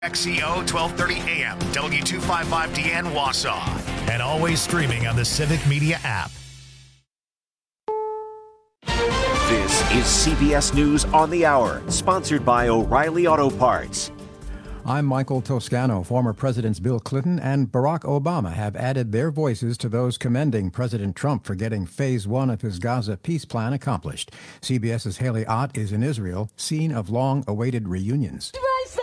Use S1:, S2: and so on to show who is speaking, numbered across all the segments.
S1: XCO 1230 AM, W255DN Wausau, and always streaming on the Civic Media app.
S2: This is CBS News on the Hour, sponsored by O'Reilly Auto Parts.
S3: I'm Michael Toscano. Former Presidents Bill Clinton and Barack Obama have added their voices to those commending President Trump for getting Phase 1 of his Gaza peace plan accomplished. CBS's Haley Ott is in Israel, scene of long-awaited reunions.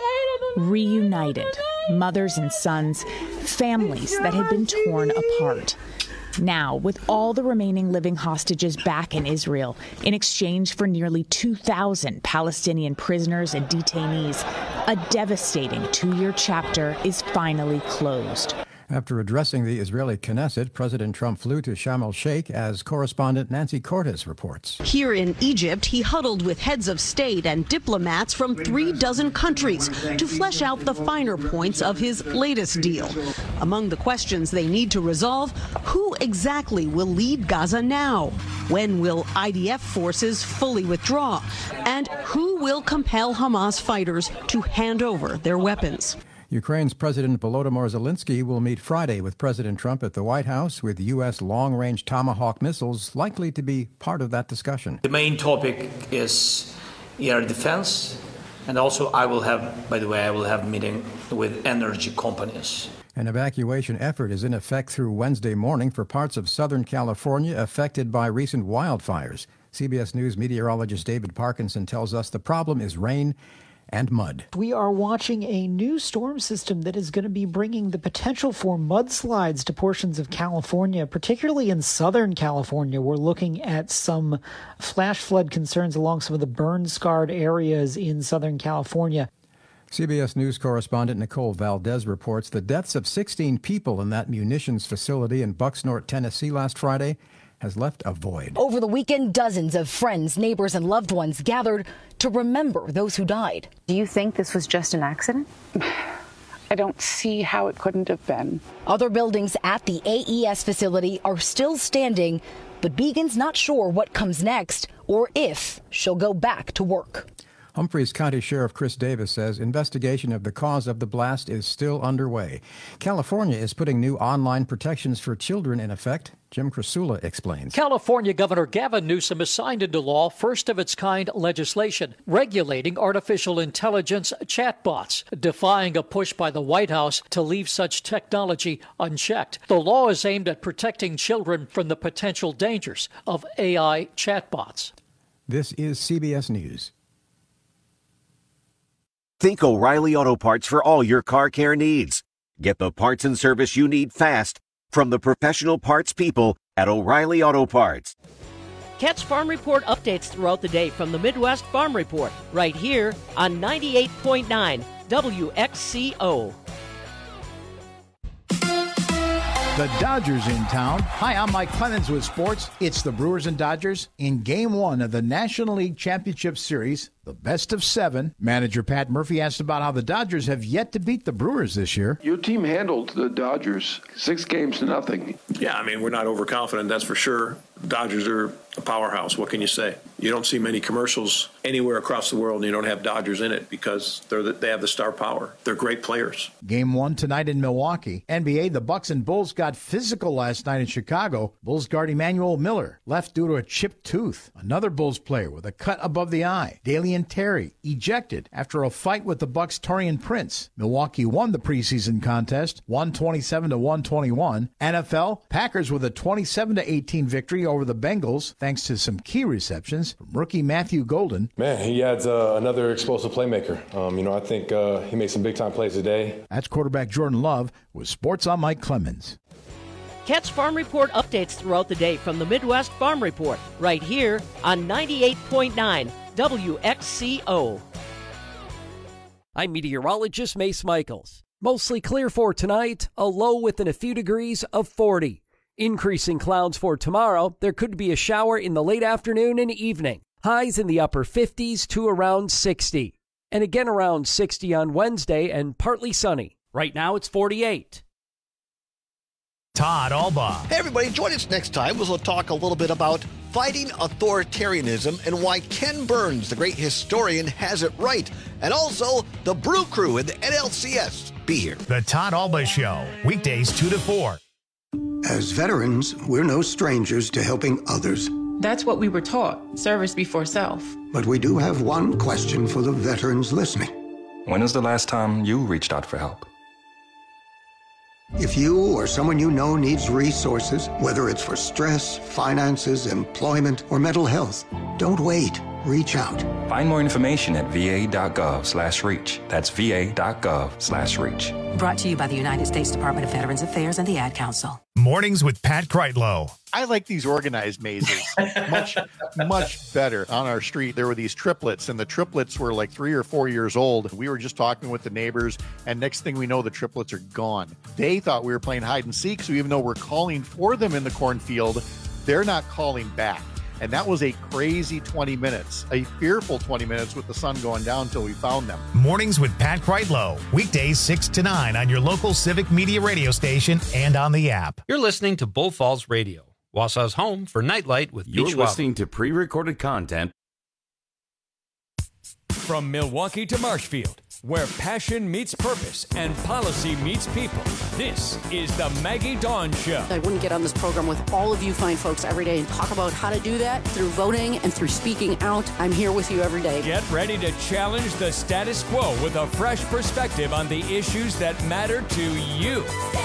S4: Reunited, mothers and sons, families that had been torn apart. Now, with all the remaining living hostages back in Israel, in exchange for nearly 2,000 Palestinian prisoners and detainees, a devastating 2-year chapter is finally closed.
S3: After addressing the Israeli Knesset, President Trump flew to Sharm el-Sheikh, as correspondent Nancy Cordes reports.
S5: Here in Egypt, he huddled with heads of state and diplomats from 36 countries to flesh out the finer points of his latest deal. Among the questions they need to resolve, who exactly will lead Gaza now? When will IDF forces fully withdraw? And who will compel Hamas fighters to hand over their weapons?
S3: Ukraine's President Volodymyr Zelensky will meet Friday with President Trump at the White House, with U.S. long-range Tomahawk missiles likely to be part of that discussion.
S6: The main topic is air defense, and also I will have a meeting with energy companies.
S3: An evacuation effort is in effect through Wednesday morning for parts of Southern California affected by recent wildfires. CBS News meteorologist David Parkinson tells us the problem is rain and mud.
S7: We are watching a new storm system that is going to be bringing the potential for mudslides to portions of California, particularly in Southern California. We're looking at some flash flood concerns along some of the burn-scarred areas in Southern California.
S3: CBS News correspondent Nicole Valdez reports the deaths of 16 people in that munitions facility in Bucksnort, Tennessee last Friday has left a void.
S8: Over the weekend, dozens of friends, neighbors, and loved ones gathered to remember those who died.
S9: Do you think this was just an accident? I don't see how it couldn't have been.
S8: Other buildings at the AES facility are still standing, but Beegan's not sure what comes next or if she'll go back to work.
S3: Humphreys County Sheriff Chris Davis says investigation of the cause of the blast is still underway. California is putting new online protections for children in effect. Jim Krasula explains.
S10: California Governor Gavin Newsom has signed into law first-of-its-kind legislation regulating artificial intelligence chatbots, defying a push by the White House to leave such technology unchecked. The law is aimed at protecting children from the potential dangers of AI chatbots.
S3: This is CBS News.
S2: Think O'Reilly Auto Parts for all your car care needs. Get the parts and service you need fast from the professional parts people at O'Reilly Auto Parts.
S11: Catch Farm Report updates throughout the day from the Midwest Farm Report, right here on 98.9 WXCO.
S12: The Dodgers in town. Hi, I'm Mike Clemens with sports. It's the Brewers and Dodgers in Game 1 of the National League Championship Series, the best of 7. Manager Pat Murphy asked about how the Dodgers have yet to beat the Brewers this year.
S13: Your team handled the Dodgers 6-0.
S14: Yeah, I mean, we're not overconfident, that's for sure. Dodgers are a powerhouse. What can you say? You don't see many commercials anywhere across the world and you don't have Dodgers in it because they have the star power. They're great players.
S12: Game 1 tonight in Milwaukee. NBA, the Bucks and Bulls got physical last night in Chicago. Bulls guard Emmanuel Miller left due to a chipped tooth. Another Bulls player with a cut above the eye, Dalian Terry, ejected after a fight with the Bucks' Taurean Prince. Milwaukee won the preseason contest, 127-121. NFL, Packers with a 27-18 victory over the Bengals, thanks to some key receptions from rookie Matthew Golden.
S15: Man, he adds another explosive playmaker. I think he made some big-time plays today.
S12: That's quarterback Jordan Love with Sports on Mike Clemens.
S11: Catch Farm Report updates throughout the day from the Midwest Farm Report, right here on 98.9 WXCO.
S16: I'm meteorologist Mace Michaels. Mostly clear for tonight, a low within a few degrees of 40. Increasing clouds for tomorrow. There could be a shower in the late afternoon and evening. Highs in the upper 50s to around 60. And again around 60 on Wednesday and partly sunny. Right now it's 48.
S1: Todd Alba.
S17: Hey, everybody, join us next time as we'll talk a little bit about fighting authoritarianism and why Ken Burns, the great historian, has it right. And also the Brew Crew and the NLCS. Be here.
S1: The Todd Alba Show, weekdays 2 to 4.
S18: As veterans, we're no strangers to helping others.
S19: That's what we were taught, service before self.
S18: But we do have one question for the veterans listening.
S20: When is the last time you reached out for help?
S18: If you or someone you know needs resources, whether it's for stress, finances, employment, or mental health, don't wait. Reach out.
S20: Find more information at va.gov/reach. That's va.gov/reach.
S21: Brought to you by the United States Department of Veterans Affairs and the Ad Council.
S1: Mornings with Pat Kreitlow.
S22: I like these organized mazes much better. On our street, there were these triplets, and the triplets were like 3 or 4 years old. We were just talking with the neighbors, and next thing we know, the triplets are gone. They thought we were playing hide and seek, so even though we're calling for them in the cornfield, they're not calling back. And that was a crazy 20 minutes, a fearful 20 minutes with the sun going down until we found them.
S1: Mornings with Pat Kreitlow, weekdays 6 to 9 on your local Civic Media radio station and on the app.
S23: You're listening to Bull Falls Radio, Wausau's home for Nightlight with
S24: You're
S23: Beach
S24: listening to pre-recorded content.
S25: From Milwaukee to Marshfield, where passion meets purpose and policy meets people, this is the Maggie Dawn Show.
S26: I wouldn't get on this program with all of you fine folks every day and talk about how to do that through voting and through speaking out. I'm here with you every day.
S25: Get ready to challenge the status quo with a fresh perspective on the issues that matter to you.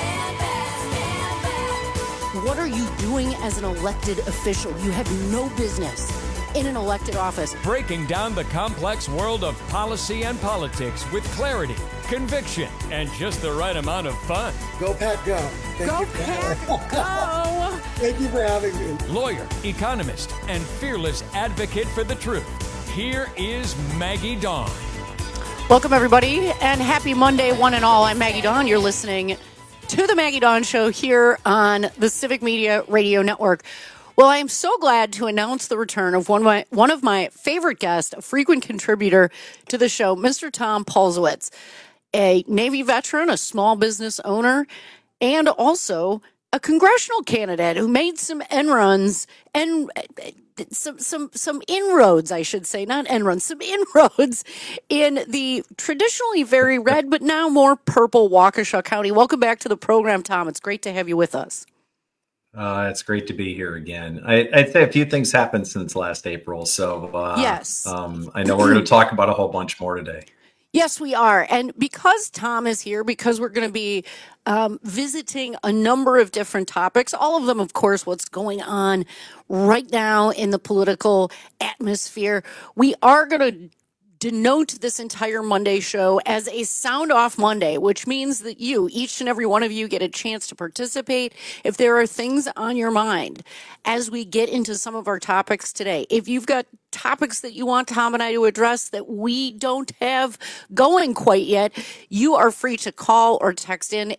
S26: What are you doing as an elected official? You have no business in an elected office.
S25: Breaking down the complex world of policy and politics with clarity, conviction, and just the right amount of fun.
S27: Go, Pat, go.
S26: Go, Pat, go.
S27: Thank you for having me.
S25: Lawyer, economist, and fearless advocate for the truth. Here is Maggie Dawn.
S26: Welcome, everybody, and happy Monday, one and all. I'm Maggie Dawn. You're listening to the Maggie Dawn Show here on the Civic Media Radio Network. Well, I am so glad to announce the return of one of my favorite guests, a frequent contributor to the show, Mr. Tom Paulsowitz, a Navy veteran, a small business owner, and also a congressional candidate who made some end-runs and some inroads, I should say, not end-runs, some inroads in the traditionally very red but now more purple Waukesha County. Welcome back to the program, Tom. It's great to have you with us.
S28: It's great to be here again. I'd say a few things happened since last April, so
S26: yes.
S28: I know we're going to talk about a whole bunch more today.
S26: Yes, we are. And because Tom is here, because we're going to be visiting a number of different topics, all of them, of course, what's going on right now in the political atmosphere, we are going to denote this entire Monday show as a Sound Off Monday, which means that you, each and every one of you, get a chance to participate if there are things on your mind as we get into some of our topics today. If you've got topics that you want Tom and I to address that we don't have going quite yet, you are free to call or text in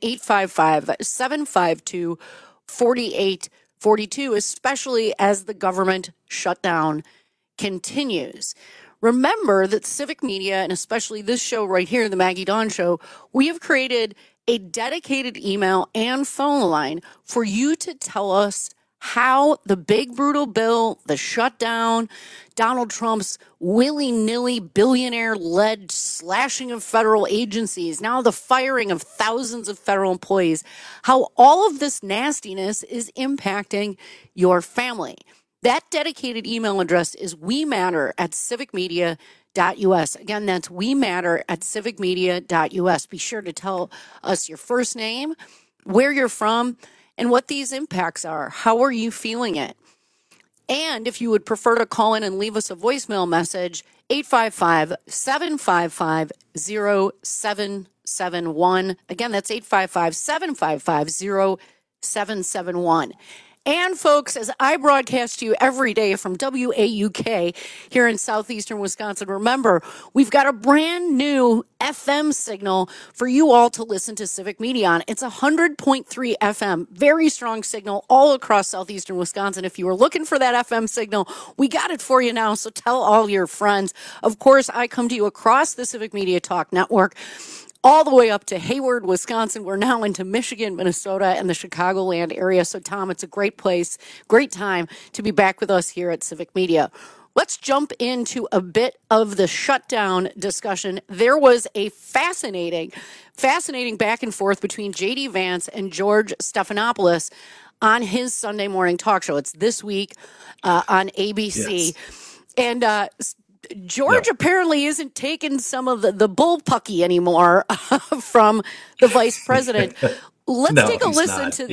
S26: 855-752-4842, especially as the government shutdown continues. Remember that Civic Media, and especially this show right here, the Maggie Dawn Show, we have created a dedicated email and phone line for you to tell us how the big brutal bill, the shutdown, Donald Trump's willy-nilly billionaire-led slashing of federal agencies, now the firing of thousands of federal employees, how all of this nastiness is impacting your family. That dedicated email address is wematter@civicmedia.us. Again, that's wematter@civicmedia.us. Be sure to tell us your first name, where you're from, and what these impacts are. How are you feeling it? And if you would prefer to call in and leave us a voicemail message, 855-755-0771. Again, that's 855-755-0771. And folks, as I broadcast to you every day from WAUK here in southeastern Wisconsin, remember, we've got a brand new FM signal for you all to listen to Civic Media on. It's 100.3 FM, very strong signal all across southeastern Wisconsin. If you were looking for that FM signal, we got it for you now, so tell all your friends. Of course, I come to you across the Civic Media Talk Network all the way up to Hayward, Wisconsin. We're now into Michigan, Minnesota, and the Chicagoland area. So, Tom, it's a great place, great time to be back with us here at Civic Media. Let's jump into a bit of the shutdown discussion. There was a fascinating back and forth between J.D. Vance and George Stephanopoulos on his Sunday morning talk show. It's this week on ABC. Yes. And George apparently isn't taking some of the bullpucky anymore from the vice president. Let's take a listen to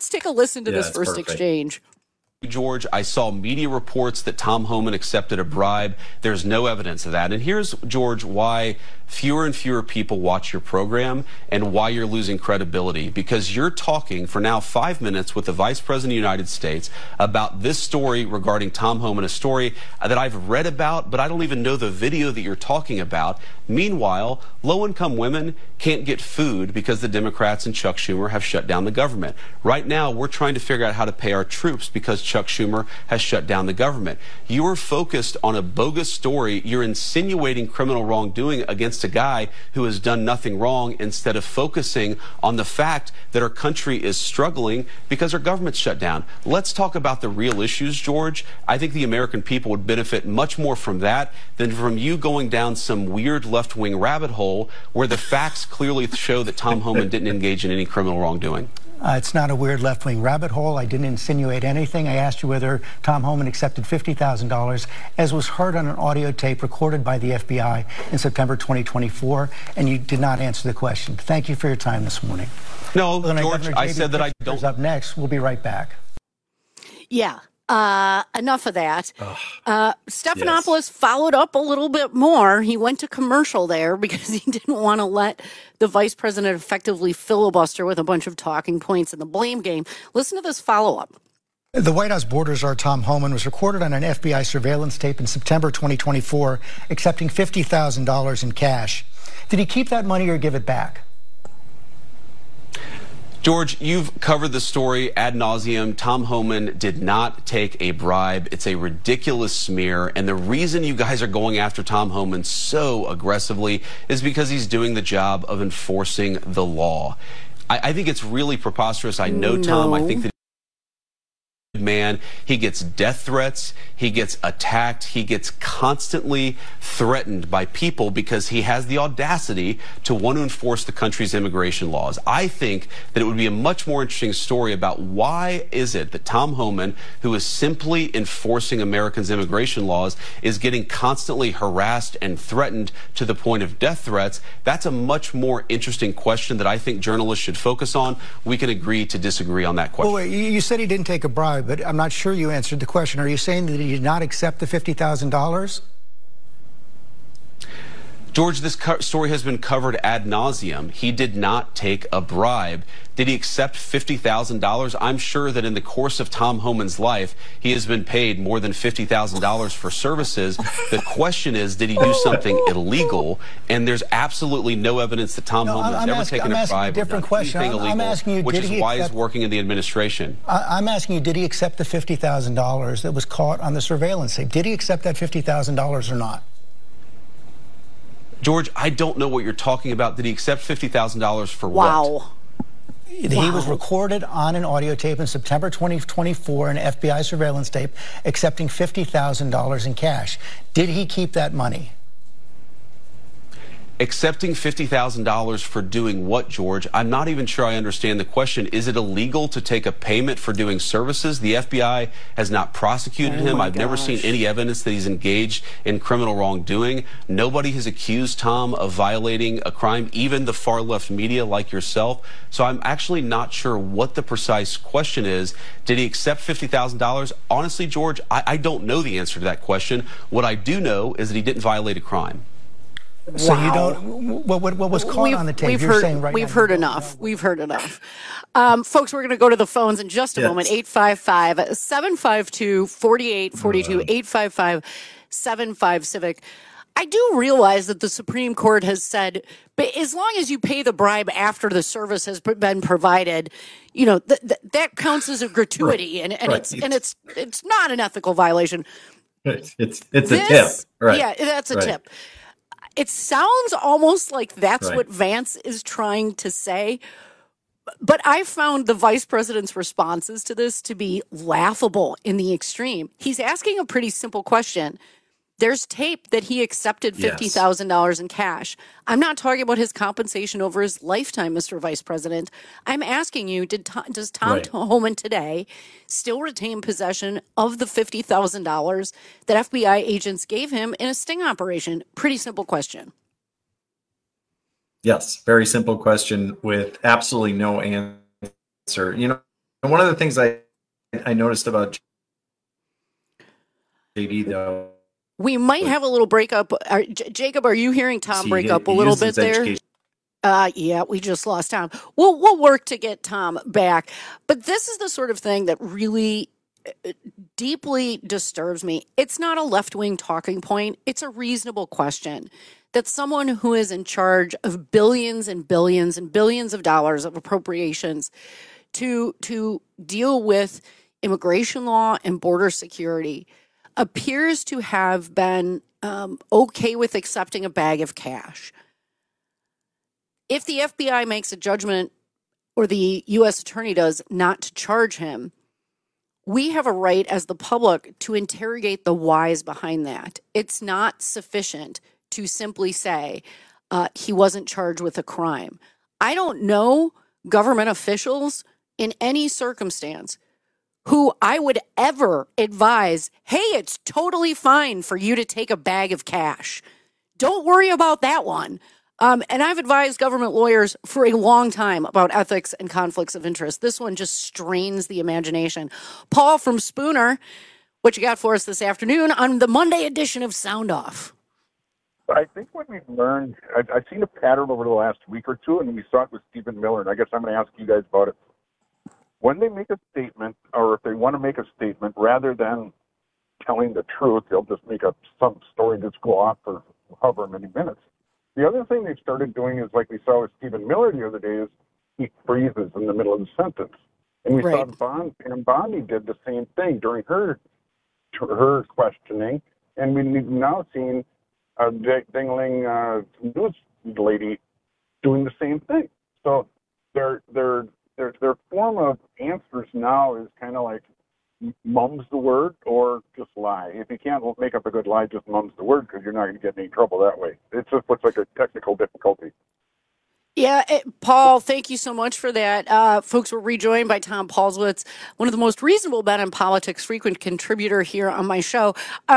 S26: this first exchange.
S3: George, I saw media reports that Tom Homan accepted a bribe. There's no evidence of that. And here's, George, why fewer and fewer people watch your program and why you're losing credibility. Because you're talking for now 5 minutes with the Vice President of the United States about this story regarding Tom Homan, a story that I've read about, but I don't even know the video that you're talking about. Meanwhile, low-income women can't get food because the Democrats and Chuck Schumer have shut down the government. Right now, we're trying to figure out how to pay our troops because Chuck Schumer has shut down the government. You are focused on a bogus story. You're insinuating criminal wrongdoing against a guy who has done nothing wrong instead of focusing on the fact that our country is struggling because our government's shut down. Let's talk about the real issues, George. I think the American people would benefit much more from that than from you going down some weird left-wing rabbit hole where the facts clearly show that Tom Homan didn't engage in any criminal wrongdoing.
S4: It's not a weird left-wing rabbit hole. I didn't insinuate anything. I asked you whether Tom Homan accepted $50,000, as was heard on an audio tape recorded by the FBI in September 2024, and you did not answer the question. Thank you for your time this morning.
S3: No, George, I said that I don't.
S4: Up next, we'll be right back.
S26: Yeah. Enough of that. Stephanopoulos followed up a little bit more. He went to commercial there because he didn't want to let the vice president effectively filibuster with a bunch of talking points in the blame game. Listen to this follow-up.
S4: The White House border czar Tom Homan was recorded on an FBI surveillance tape in September 2024, accepting $50,000 in cash. Did he keep that money or give it back?
S3: George, you've covered the story ad nauseum. Tom Homan did not take a bribe. It's a ridiculous smear. And the reason you guys are going after Tom Homan so aggressively is because he's doing the job of enforcing the law. I think it's really preposterous. I know Tom. I think that man, he gets death threats, he gets attacked, he gets constantly threatened by people because he has the audacity to want to enforce the country's immigration laws. I think that it would be a much more interesting story about why is it that Tom Homan, who is simply enforcing Americans' immigration laws, is getting constantly harassed and threatened to the point of death threats. That's a much more interesting question that I think journalists should focus on. We can agree to disagree on that question.
S4: Well, wait, you said he didn't take a bribe, but I'm not sure you answered the question. Are you saying that he did not accept the $50,000?
S3: George, this story has been covered ad nauseum. He did not take a bribe. Did he accept $50,000? I'm sure that in the course of Tom Homan's life, he has been paid more than $50,000 for services. The question is, did he do something illegal? And there's absolutely no evidence that Tom Homan has ever taken a bribe or done anything illegal, which is why he's working in the administration.
S4: I'm asking you, did he accept the $50,000 that was caught on the surveillance tape? Did he accept that $50,000 or not?
S3: George, I don't know what you're talking about. Did he accept $50,000 for what?
S4: He was recorded on an audio tape in September 2024, an FBI surveillance tape, accepting $50,000 in cash. Did he keep that money?
S3: Accepting $50,000 for doing what, George? I'm not even sure I understand the question. Is it illegal to take a payment for doing services? The FBI has not prosecuted him. I've never seen any evidence that he's engaged in criminal wrongdoing. Nobody has accused Tom of violating a crime, even the far left media like yourself. So I'm actually not sure what the precise question is. Did he accept $50,000? Honestly, George, I don't know the answer to that question. What I do know is that he didn't violate a crime.
S4: So you don't. What was caught on the tape?
S26: We've heard enough. We've heard enough. Folks, we're going to go to the phones in just a moment. 855-752-4842. 855-75-Civic. I do realize that the Supreme Court has said, but as long as you pay the bribe after the service has been provided, you know that counts as a gratuity, and it's not an ethical violation.
S28: It's a tip, right?
S26: Yeah, that's a tip. It sounds almost like that's
S28: Right.
S26: what Vance is trying to say. But I found the vice president's responses to this to be laughable in the extreme. He's asking a pretty simple question. There's tape that he accepted $50,000 in cash. I'm not talking about his compensation over his lifetime, Mr. Vice President. I'm asking you, does Tom
S28: Right.
S26: Homan today still retain possession of the $50,000 that FBI agents gave him in a sting operation? Pretty simple question.
S28: Yes, very simple question with absolutely no answer. You know, one of the things I noticed about JD, though,
S26: We might have a little breakup. Jacob, are you hearing Tom
S28: See,
S26: break
S28: he-
S26: up a
S28: he
S26: little
S28: uses
S26: bit there?
S28: education.
S26: Yeah, we just lost Tom. We'll work to get Tom back. But this is the sort of thing that really deeply disturbs me. It's not a left-wing talking point. It's a reasonable question that someone who is in charge of billions and billions and billions of dollars of appropriations to deal with immigration law and border security appears to have been okay with accepting a bag of cash. If the FBI makes a judgment, or the U.S. attorney does, not to charge him, we have a right as the public to interrogate the whys behind that. It's not sufficient to simply say he wasn't charged with a crime. I don't know government officials in any circumstance who I would ever advise, hey, it's totally fine for you to take a bag of cash. Don't worry about that one. And I've advised government lawyers for a long time about ethics and conflicts of interest. This one just strains the imagination. Paul from Spooner, what you got for us this afternoon on the Monday edition of Sound Off?
S2: I think what we've learned, I've seen a pattern over the last week or two, and we saw it with Stephen Miller, and I guess I'm going to ask you guys about it. When they make a statement, or if they want to make a statement, rather than telling the truth, they'll just make up some story that's go off for however many minutes. The other thing they've started doing is, like we saw with Stephen Miller the other day, is he freezes in the middle of the sentence. And we saw Pam Bondi did the same thing during her questioning, and we've now seen a dingling news lady doing the same thing. So their form of answers now is kind of like mum's the word or just lie. If you can't make up a good lie, just mum's the word, because you're not going to get in any trouble that way. It's just what's like a technical difficulty.
S26: Yeah, Paul, thank you so much for that. Folks, we're rejoined by Tom Paulswitz, one of the most reasonable men in politics, frequent contributor here on my show.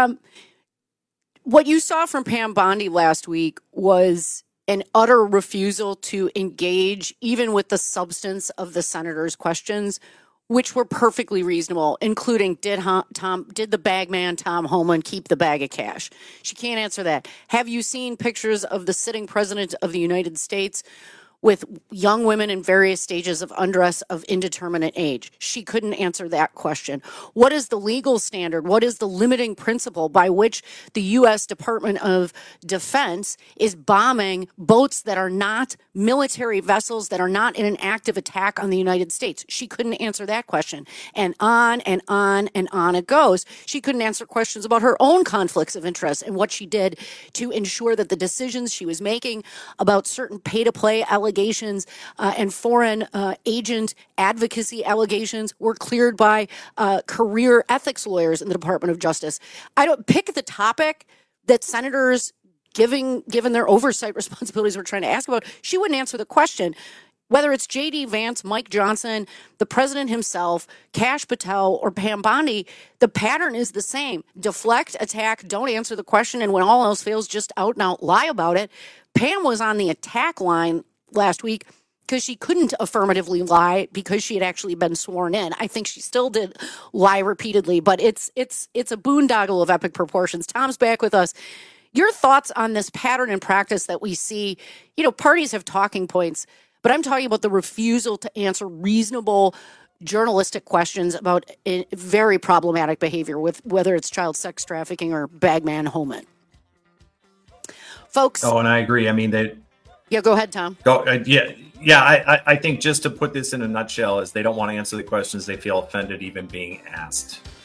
S26: What you saw from Pam Bondi last week was an utter refusal to engage even with the substance of the senator's questions, which were perfectly reasonable, including did the bagman Tom Homan keep the bag of cash? She can't answer that. Have you seen pictures of the sitting president of the United States with young women in various stages of undress of indeterminate age? She couldn't answer that question. What is the legal standard? What is the limiting principle by which the U.S. Department of Defense is bombing boats that are not military vessels, that are not in an active attack on the United States? She couldn't answer that question. And on and on and on it goes. She couldn't answer questions about her own conflicts of interest and what she did to ensure that the decisions she was making about certain pay-to-play allegations and foreign agent advocacy allegations were cleared by career ethics lawyers in the Department of Justice. I don't pick the topic that senators, given their oversight responsibilities, were trying to ask about. She wouldn't answer the question. Whether it's J.D. Vance, Mike Johnson, the president himself, Kash Patel, or Pam Bondi, the pattern is the same. Deflect, attack, don't answer the question, and when all else fails, just out and out lie about it. Pam was on the attack line last week because she couldn't affirmatively lie because she had actually been sworn in. I think she still did lie repeatedly, but it's a boondoggle of epic proportions. Tom's back with us. Your thoughts on this pattern and practice that we see? You know, parties have talking points, but I'm talking about the refusal to answer reasonable journalistic questions about very problematic behavior, with whether it's child sex trafficking or bagman Homan. Folks.
S28: Oh, and I agree. I mean,
S26: Yeah, go ahead, Tom.
S28: I think just to put this in a nutshell is they don't want to answer the questions. They feel offended even being asked.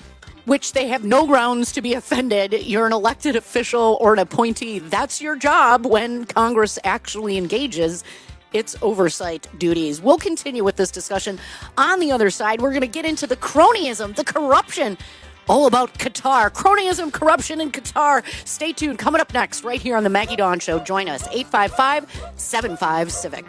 S26: which they have no grounds to be offended. You're an elected official or an appointee. That's your job when Congress actually engages its oversight duties. We'll continue with this discussion. On the other side, we're going to get into the cronyism, the corruption, all about Qatar. Cronyism, corruption in Qatar. Stay tuned. Coming up next, right here on the Maggie Dawn Show. Join us, 855-75-CIVIC.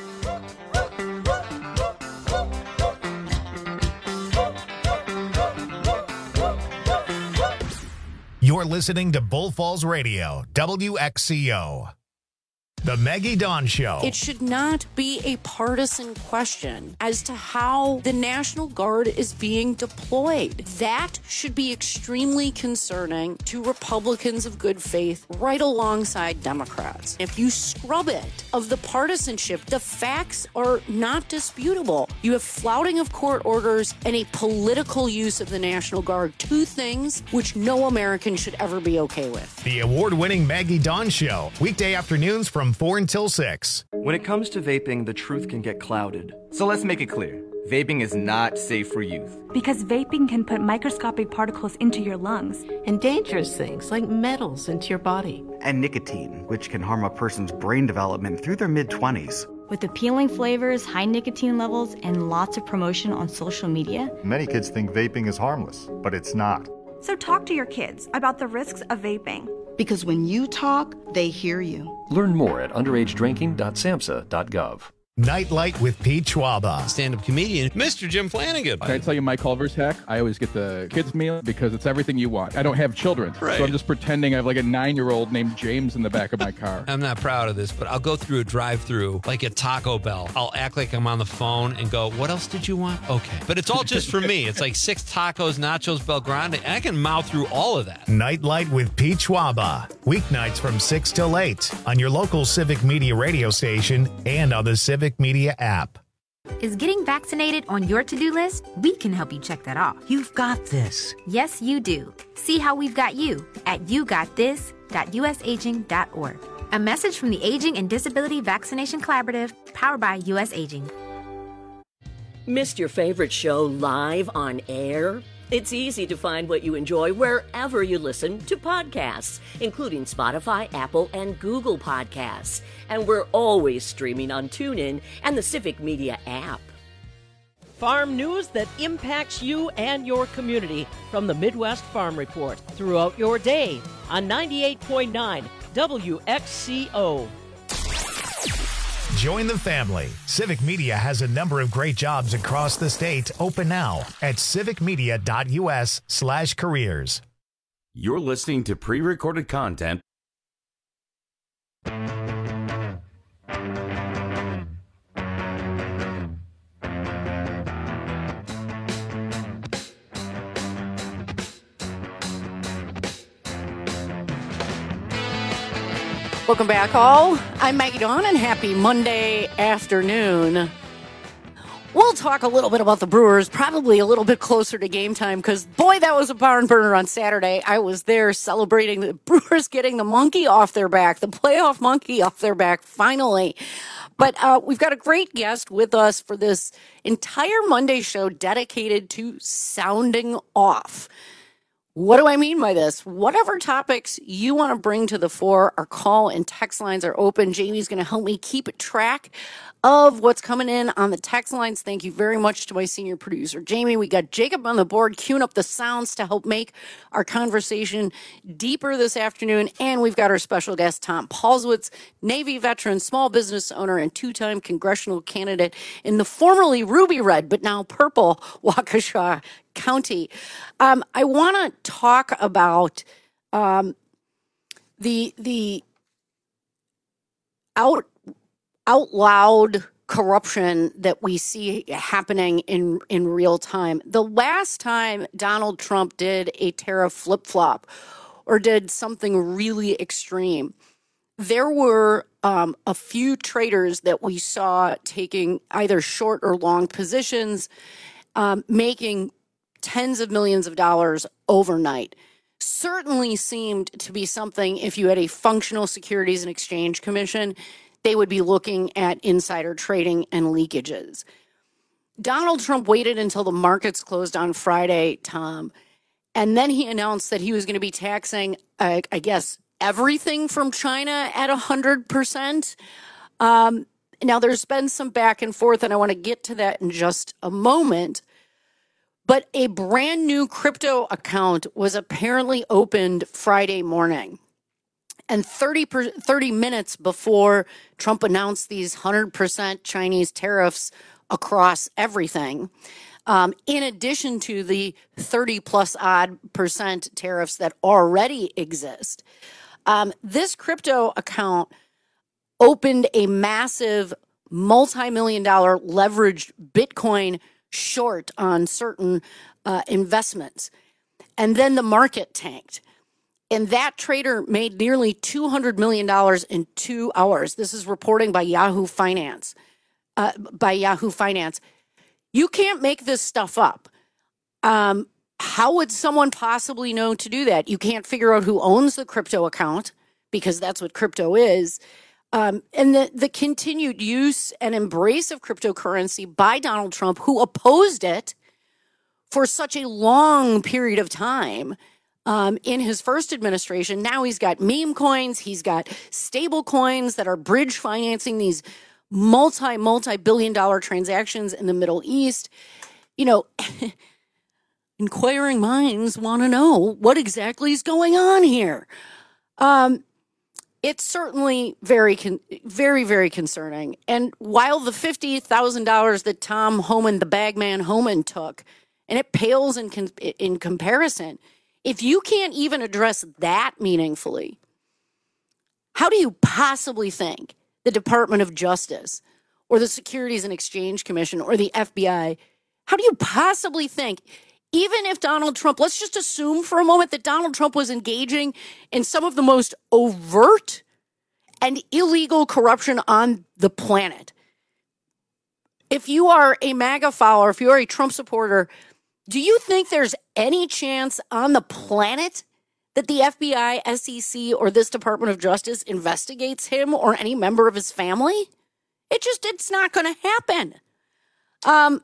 S1: You're listening to Bull Falls Radio, WXCO. The Maggie Dawn Show.
S26: It should not be a partisan question as to how the National Guard is being deployed. That should be extremely concerning to Republicans of good faith right alongside Democrats. If you scrub it of the partisanship, the facts are not disputable. You have flouting of court orders and a political use of the National Guard, two things which no American should ever be okay with.
S1: The award-winning Maggie Dawn Show, weekday afternoons from 4 until 6.
S5: When it comes to vaping, the truth can get clouded. So let's make it clear. Vaping is not safe for youth.
S6: Because vaping can put microscopic particles into your lungs.
S7: And dangerous things like metals into your body.
S8: And nicotine, which can harm a person's brain development through their mid-20s.
S6: With appealing flavors, high nicotine levels, and lots of promotion on social media.
S9: Many kids think vaping is harmless, but it's not.
S6: So talk to your kids about the risks of vaping.
S10: Because when you talk, they hear you.
S13: Learn more at underagedrinking.samhsa.gov.
S1: Nightlight with Pete Schwaba.
S23: Stand-up comedian, Mr. Jim Flanagan.
S14: Can I tell you my Culver's hack? I always get the kids' meal because it's everything you want. I don't have children,
S23: right.
S14: So I'm just pretending I have like a 9-year-old named James in the back of my car.
S23: I'm not proud of this, but I'll go through a drive-through like at Taco Bell. I'll act like I'm on the phone and go, what else did you want? Okay. But it's all just for me. It's like 6 tacos, nachos, Bel Grande, and I can mouth through all of that.
S1: Nightlight with Pete Schwaba. Weeknights from 6 till 8 on your local Civic Media radio station and on the Civic Media app.
S29: Is getting vaccinated on your to-do list? We can help you check that off.
S7: You've got this.
S29: Yes, you do. See how we've got you at yougotthis.usaging.org. A message from the Aging and Disability Vaccination Collaborative, powered by U.S. Aging.
S11: Missed your favorite show live on air? It's easy to find what you enjoy wherever you listen to podcasts, including Spotify, Apple, and Google Podcasts. And we're always streaming on TuneIn and the Civic Media app. Farm news that impacts you and your community from the Midwest Farm Report throughout your day on 98.9 WXCO.
S1: Join the family. Civic Media has a number of great jobs across the state open now at civicmedia.us/careers.
S24: You're listening to pre-recorded content.
S26: Welcome back, all. I'm Maggie Dawn, and happy Monday afternoon. We'll talk a little bit about the Brewers, probably a little bit closer to game time, because, boy, that was a barn burner on Saturday. I was there celebrating the Brewers getting the monkey off their back, the playoff monkey off their back, finally. But we've got a great guest with us for this entire Monday show dedicated to sounding off. What do I mean by this? Whatever topics you want to bring to the fore, our call and text lines are open. Jamie's going to help me keep track of what's coming in on the text lines. Thank you very much to my senior producer, Jamie. We got Jacob on the board queuing up the sounds to help make our conversation deeper this afternoon. And we've got our special guest, Tom Paulswitz, Navy veteran, small business owner, and 2-time congressional candidate in the formerly ruby red, but now purple Waukesha County. I want to talk about the out loud corruption that we see happening in real time. The last time Donald Trump did a tariff flip-flop or did something really extreme, there were a few traders that we saw taking either short or long positions, making tens of millions of dollars overnight. Certainly seemed to be something, if you had a functional Securities and Exchange Commission, they would be looking at insider trading and leakages. Donald Trump waited until the markets closed on Friday, Tom, And then he announced that he was going to be taxing, I guess, everything from China at 100%. Now, there's been some back and forth, and I want to get to that in just a moment. But a brand new crypto account was apparently opened Friday morning. And 30 minutes before Trump announced these 100% Chinese tariffs across everything, in addition to the 30 plus odd percent tariffs that already exist, this crypto account opened a massive multi-million-dollar leveraged Bitcoin short on certain investments. And then the market tanked. And that trader made nearly $200 million in 2 hours. This is reporting by Yahoo Finance. You can't make this stuff up. How would someone possibly know to do that? You can't figure out who owns the crypto account, because that's what crypto is. And the continued use and embrace of cryptocurrency by Donald Trump, who opposed it for such a long period of time in his first administration. Now he's got meme coins. He's got stable coins that are bridge financing these multi-billion-dollar transactions in the Middle East. You know, inquiring minds want to know what exactly is going on here. It's certainly very, very concerning. And while the $50,000 that Tom Homan, the bagman Homan, took, and it pales in comparison, if you can't even address that meaningfully, how do you possibly think the Department of Justice or the Securities and Exchange Commission or the FBI, how do you possibly think, even if Donald Trump, let's just assume for a moment that Donald Trump was engaging in some of the most overt and illegal corruption on the planet. If you are a MAGA follower, if you are a Trump supporter, do you think there's any chance on the planet that the FBI, SEC, or this Department of Justice investigates him or any member of his family? It's not going to happen.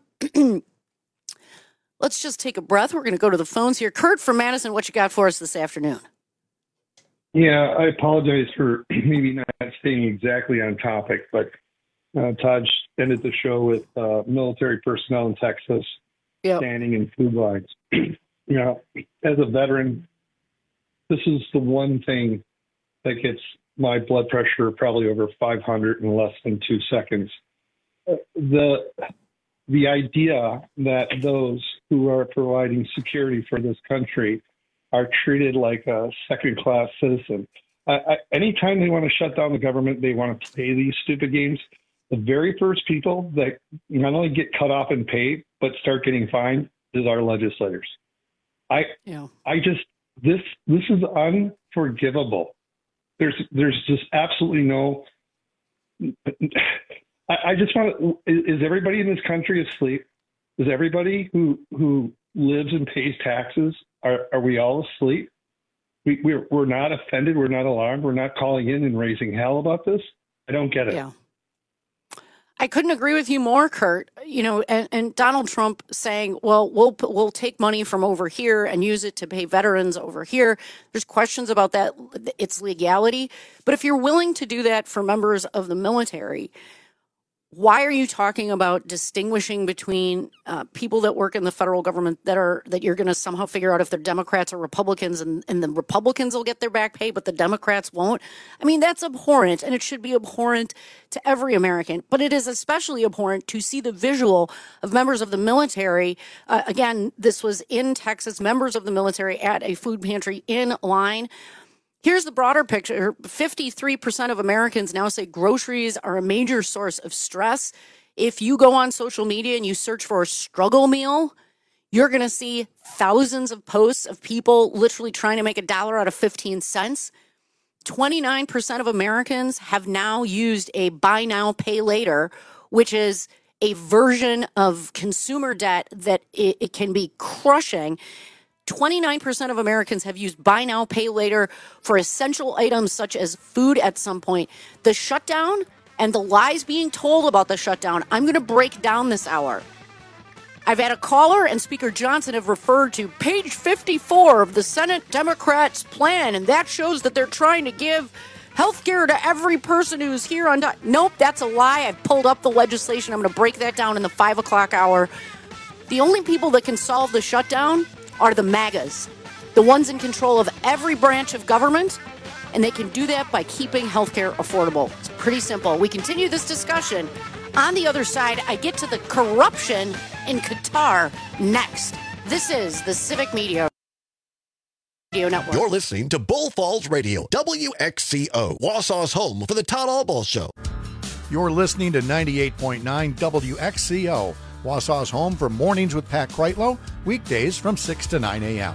S26: Let's just take a breath. We're going to go to the phones here. Kurt from Madison, what you got for us this afternoon?
S12: Yeah, I apologize for maybe not staying exactly on topic, but Todd ended the show with military personnel in Texas standing in food lines. You know, as a veteran, this is the one thing that gets my blood pressure probably over 500 in less than 2 seconds. The idea that those who are providing security for this country are treated like a second-class citizen. Anytime they want to shut down the government, they want to play these stupid games. The very first people that not only get cut off and paid, but start getting fined is our legislators. This is unforgivable. There's just absolutely no. I just want to. Is everybody in this country asleep? Is everybody who lives and pays taxes? Are we all asleep? We're not offended. We're not alarmed. We're not calling in and raising hell about this. I don't get it.
S26: Yeah. I couldn't agree with you more, Kurt. You know, and Donald Trump saying, well, we'll take money from over here and use it to pay veterans over here. There's questions about that, its legality. But if you're willing to do that for members of the military, why are you talking about distinguishing between people that work in the federal government that you're going to somehow figure out if they're Democrats or Republicans, and the Republicans will get their back pay, but the Democrats won't? I mean, that's abhorrent, and it should be abhorrent to every American. But it is especially abhorrent to see the visual of members of the military. Again, this was in Texas, members of the military at a food pantry in line. Here's the broader picture. 53% of Americans now say groceries are a major source of stress. If you go on social media and you search for a struggle meal, you're going to see thousands of posts of people literally trying to make $1 out of 15 cents. 29% of Americans have now used a buy now, pay later, which is a version of consumer debt that it can be crushing. 29% of Americans have used buy now, pay later for essential items such as food at some point. The shutdown and the lies being told about the shutdown, I'm going to break down this hour. I've had a caller and Speaker Johnson have referred to page 54 of the Senate Democrats' plan, and that shows that they're trying to give health care to every person who's here on time. Nope, that's a lie. I've pulled up the legislation. I'm going to break that down in the 5 o'clock hour. The only people that can solve the shutdown are the MAGAs, the ones in control of every branch of government, and they can do that by keeping health care affordable. It's pretty simple. We continue this discussion. On the other side, I get to the corruption in Qatar next. This is the Civic Media Radio Network.
S15: You're listening to Bull Falls Radio, WXCO, Wausau's home for the Todd Albaugh Show.
S16: You're listening to 98.9 WXCO, Wausau's home for Mornings with Pat Kreitlow, weekdays from 6 to 9 a.m.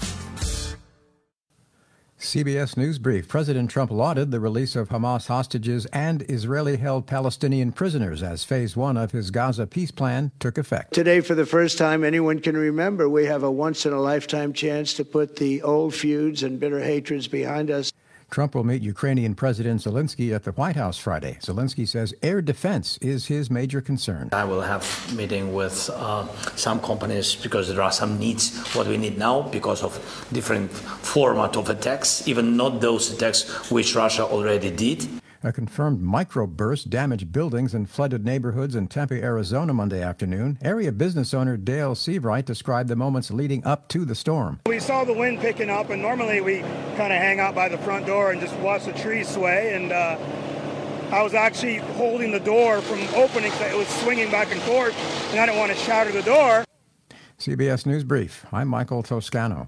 S17: CBS News Brief. President Trump lauded the release of Hamas hostages and Israeli-held Palestinian prisoners as Phase 1 of his Gaza peace plan took effect.
S18: Today, for the first time anyone can remember, we have a once-in-a-lifetime chance to put the old feuds and bitter hatreds behind us.
S17: Trump will meet Ukrainian President Zelensky at the White House Friday. Zelensky says air defense is his major concern.
S19: I will have a meeting with some companies because there are some needs, what we need now, because of different format of attacks, even not those attacks which Russia already did.
S17: A confirmed microburst damaged buildings and flooded neighborhoods in Tempe, Arizona Monday afternoon. Area business owner Dale Seabright described the moments leading up to the storm.
S20: We saw the wind picking up, and normally we kind of hang out by the front door and just watch the trees sway. And I was actually holding the door from opening because it was swinging back and forth, and I didn't want to shatter the door.
S17: CBS News Brief. I'm Michael Toscano.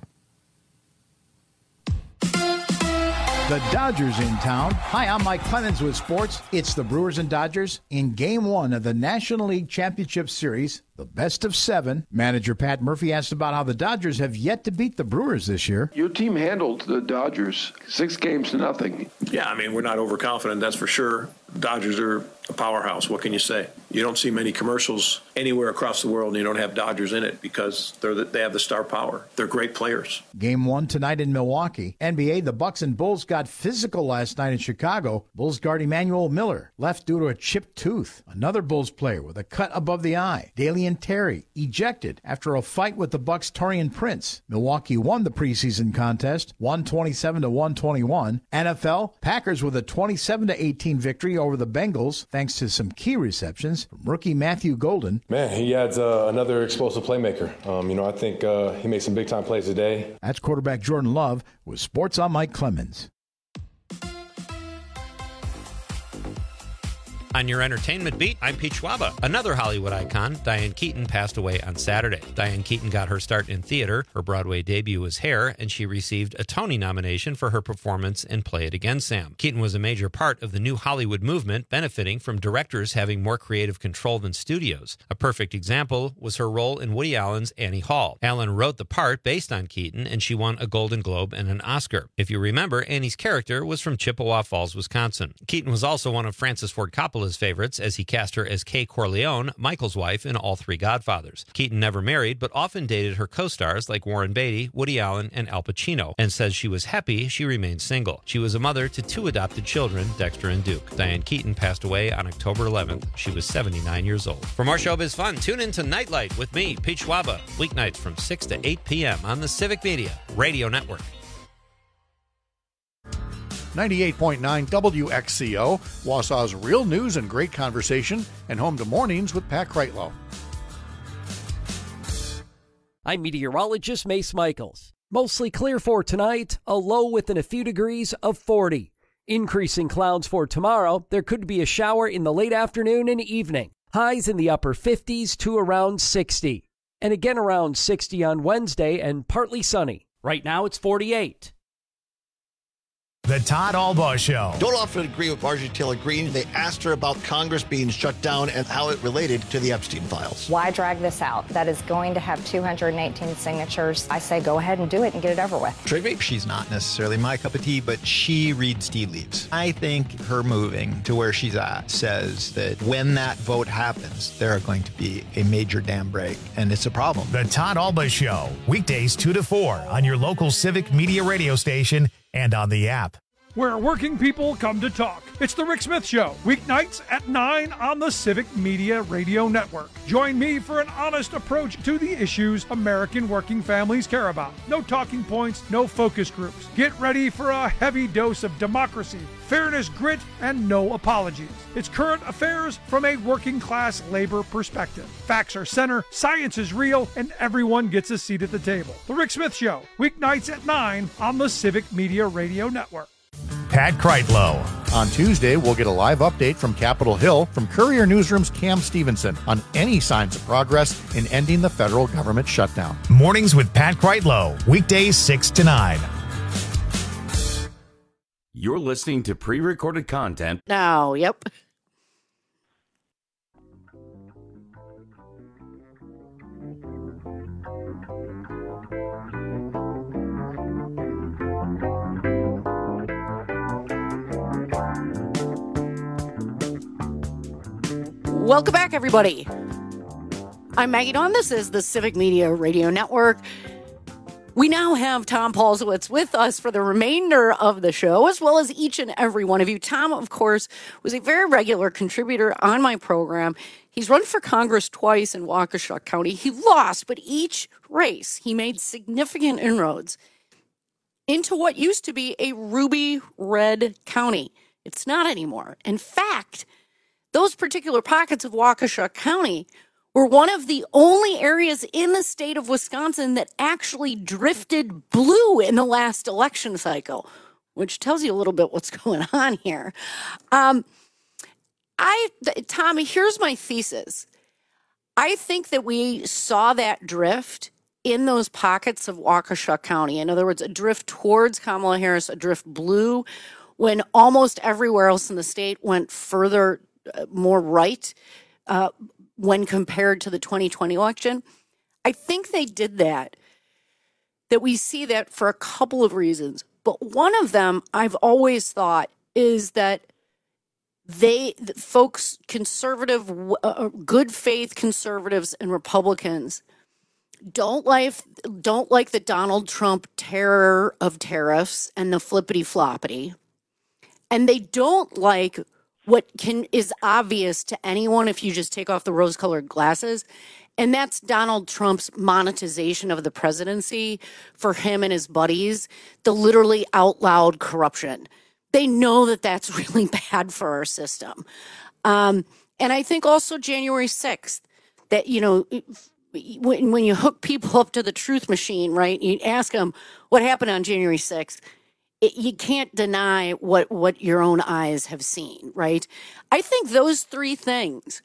S21: The Dodgers in town. Hi, I'm Mike Clemens with sports. It's the Brewers and Dodgers in Game 1 of the National League Championship Series, the best of 7. Manager Pat Murphy asked about how the Dodgers have yet to beat the Brewers this year.
S20: Your team handled the Dodgers 6-0.
S21: Yeah, I mean, we're not overconfident, that's for sure. Dodgers are a powerhouse. What can you say? You don't see many commercials anywhere across the world and you don't have Dodgers in it because they have the star power. They're great players. Game 1 tonight in Milwaukee. NBA, the Bucks and Bulls got physical last night in Chicago. Bulls guard Emmanuel Miller left due to a chipped tooth. Another Bulls player with a cut above the eye. Dalian Terry ejected after a fight with the Bucks' Taurean Prince. Milwaukee won the preseason contest, 127-121. NFL, Packers with a 27-18 victory over the Bengals, thanks to some key receptions from rookie Matthew Golden.
S22: Man, he adds another explosive playmaker. I think he makes some big-time plays today.
S21: That's quarterback Jordan Love with Sports on Mike Clemens.
S23: On your entertainment beat, I'm Pete Schwaba. Another Hollywood icon, Diane Keaton, passed away on Saturday. Diane Keaton got her start in theater. Her Broadway debut was Hair, and she received a Tony nomination for her performance in Play It Again, Sam. Keaton was a major part of the new Hollywood movement, benefiting from directors having more creative control than studios. A perfect example was her role in Woody Allen's Annie Hall. Allen wrote the part based on Keaton, and she won a Golden Globe and an Oscar. If you remember, Annie's character was from Chippewa Falls, Wisconsin. Keaton was also one of Francis Ford Coppola's favorites, as he cast her as Kay Corleone, Michael's wife in all 3 Godfathers. Keaton never married, but often dated her co-stars like Warren Beatty, Woody Allen, and Al Pacino, and says she was happy she remained single. She was a mother to 2 adopted children, Dexter and Duke. Diane Keaton passed away on October 11th. She was 79 years old. For more showbiz fun, tune in to Nightlight with me, Pete Schwaba, weeknights from 6 to 8 p.m. on the Civic Media Radio Network.
S16: 98.9 WXCO, Wausau's real news and great conversation, and home to Mornings with Pat Kreitlow.
S27: I'm meteorologist Mace Michaels. Mostly clear for tonight, a low within a few degrees of 40. Increasing clouds for tomorrow, there could be a shower in the late afternoon and evening. Highs in the upper 50s to around 60. And again around 60 on Wednesday and partly sunny. Right now it's 48.
S1: The Todd Albaugh Show.
S15: Don't often agree with Marjorie Taylor Greene. They asked her about Congress being shut down and how it related to the Epstein files.
S30: Why drag this out? That is going to have 218 signatures. I say go ahead and do it and get it over with.
S31: Trigby, she's not necessarily my cup of tea, but she reads tea leaves. I think her moving to where she's at says that when that vote happens, there are going to be a major dam break, and it's a problem.
S1: The Todd Albaugh Show, weekdays 2 to 4 on your local Civic Media radio station and on the app.
S2: where working people come to talk. It's The Rick Smith Show, weeknights at 9 on the Civic Media Radio Network. Join me for an honest approach to the issues American working families care about. No talking points, no focus groups. Get ready for a heavy dose of democracy, fairness, grit, and no apologies. It's current affairs from a working class labor perspective. Facts are center, science is real, and everyone gets a seat at the table. The Rick Smith Show, weeknights at 9 on the Civic Media Radio Network.
S1: Pat Kreitlow.
S16: On Tuesday, we'll get a live update from Capitol Hill from Courier Newsroom's Cam Stevenson on any signs of progress in ending the federal government shutdown.
S1: Mornings with Pat Kreitlow, weekdays 6 to 9.
S24: You're listening to pre-recorded content.
S26: Now, yep. Welcome back, everybody. I'm Maggie Dawn. This is the Civic Media Radio Network. We now have Tom Paulsowitz with us for the remainder of the show, as well as each and every one of you. Tom, of course, was a very regular contributor on my program. He's run for Congress twice in Waukesha County. He lost, but each race he made significant inroads into what used to be a ruby red county. It's not anymore. In fact, those particular pockets of Waukesha County were one of the only areas in the state of Wisconsin that actually drifted blue in the last election cycle, which tells you a little bit what's going on here. Tommy, here's my thesis. I think that we saw that drift in those pockets of Waukesha County. In other words, a drift towards Kamala Harris, a drift blue, when almost everywhere else in the state went further more right when compared to the 2020 election. I think they did that we see that for a couple of reasons. But one of them I've always thought is that folks, conservative, good faith conservatives and Republicans don't like the Donald Trump terror of tariffs and the flippity floppity. And they don't like what is obvious to anyone if you just take off the rose-colored glasses, and that's Donald Trump's monetization of the presidency for him and his buddies, the literally out loud corruption. They know that that's really bad for our system. And I think also January 6th, that, when you hook people up to the truth machine, right, you ask them what happened on January 6th, you can't deny what your own eyes have seen, right? I think those three things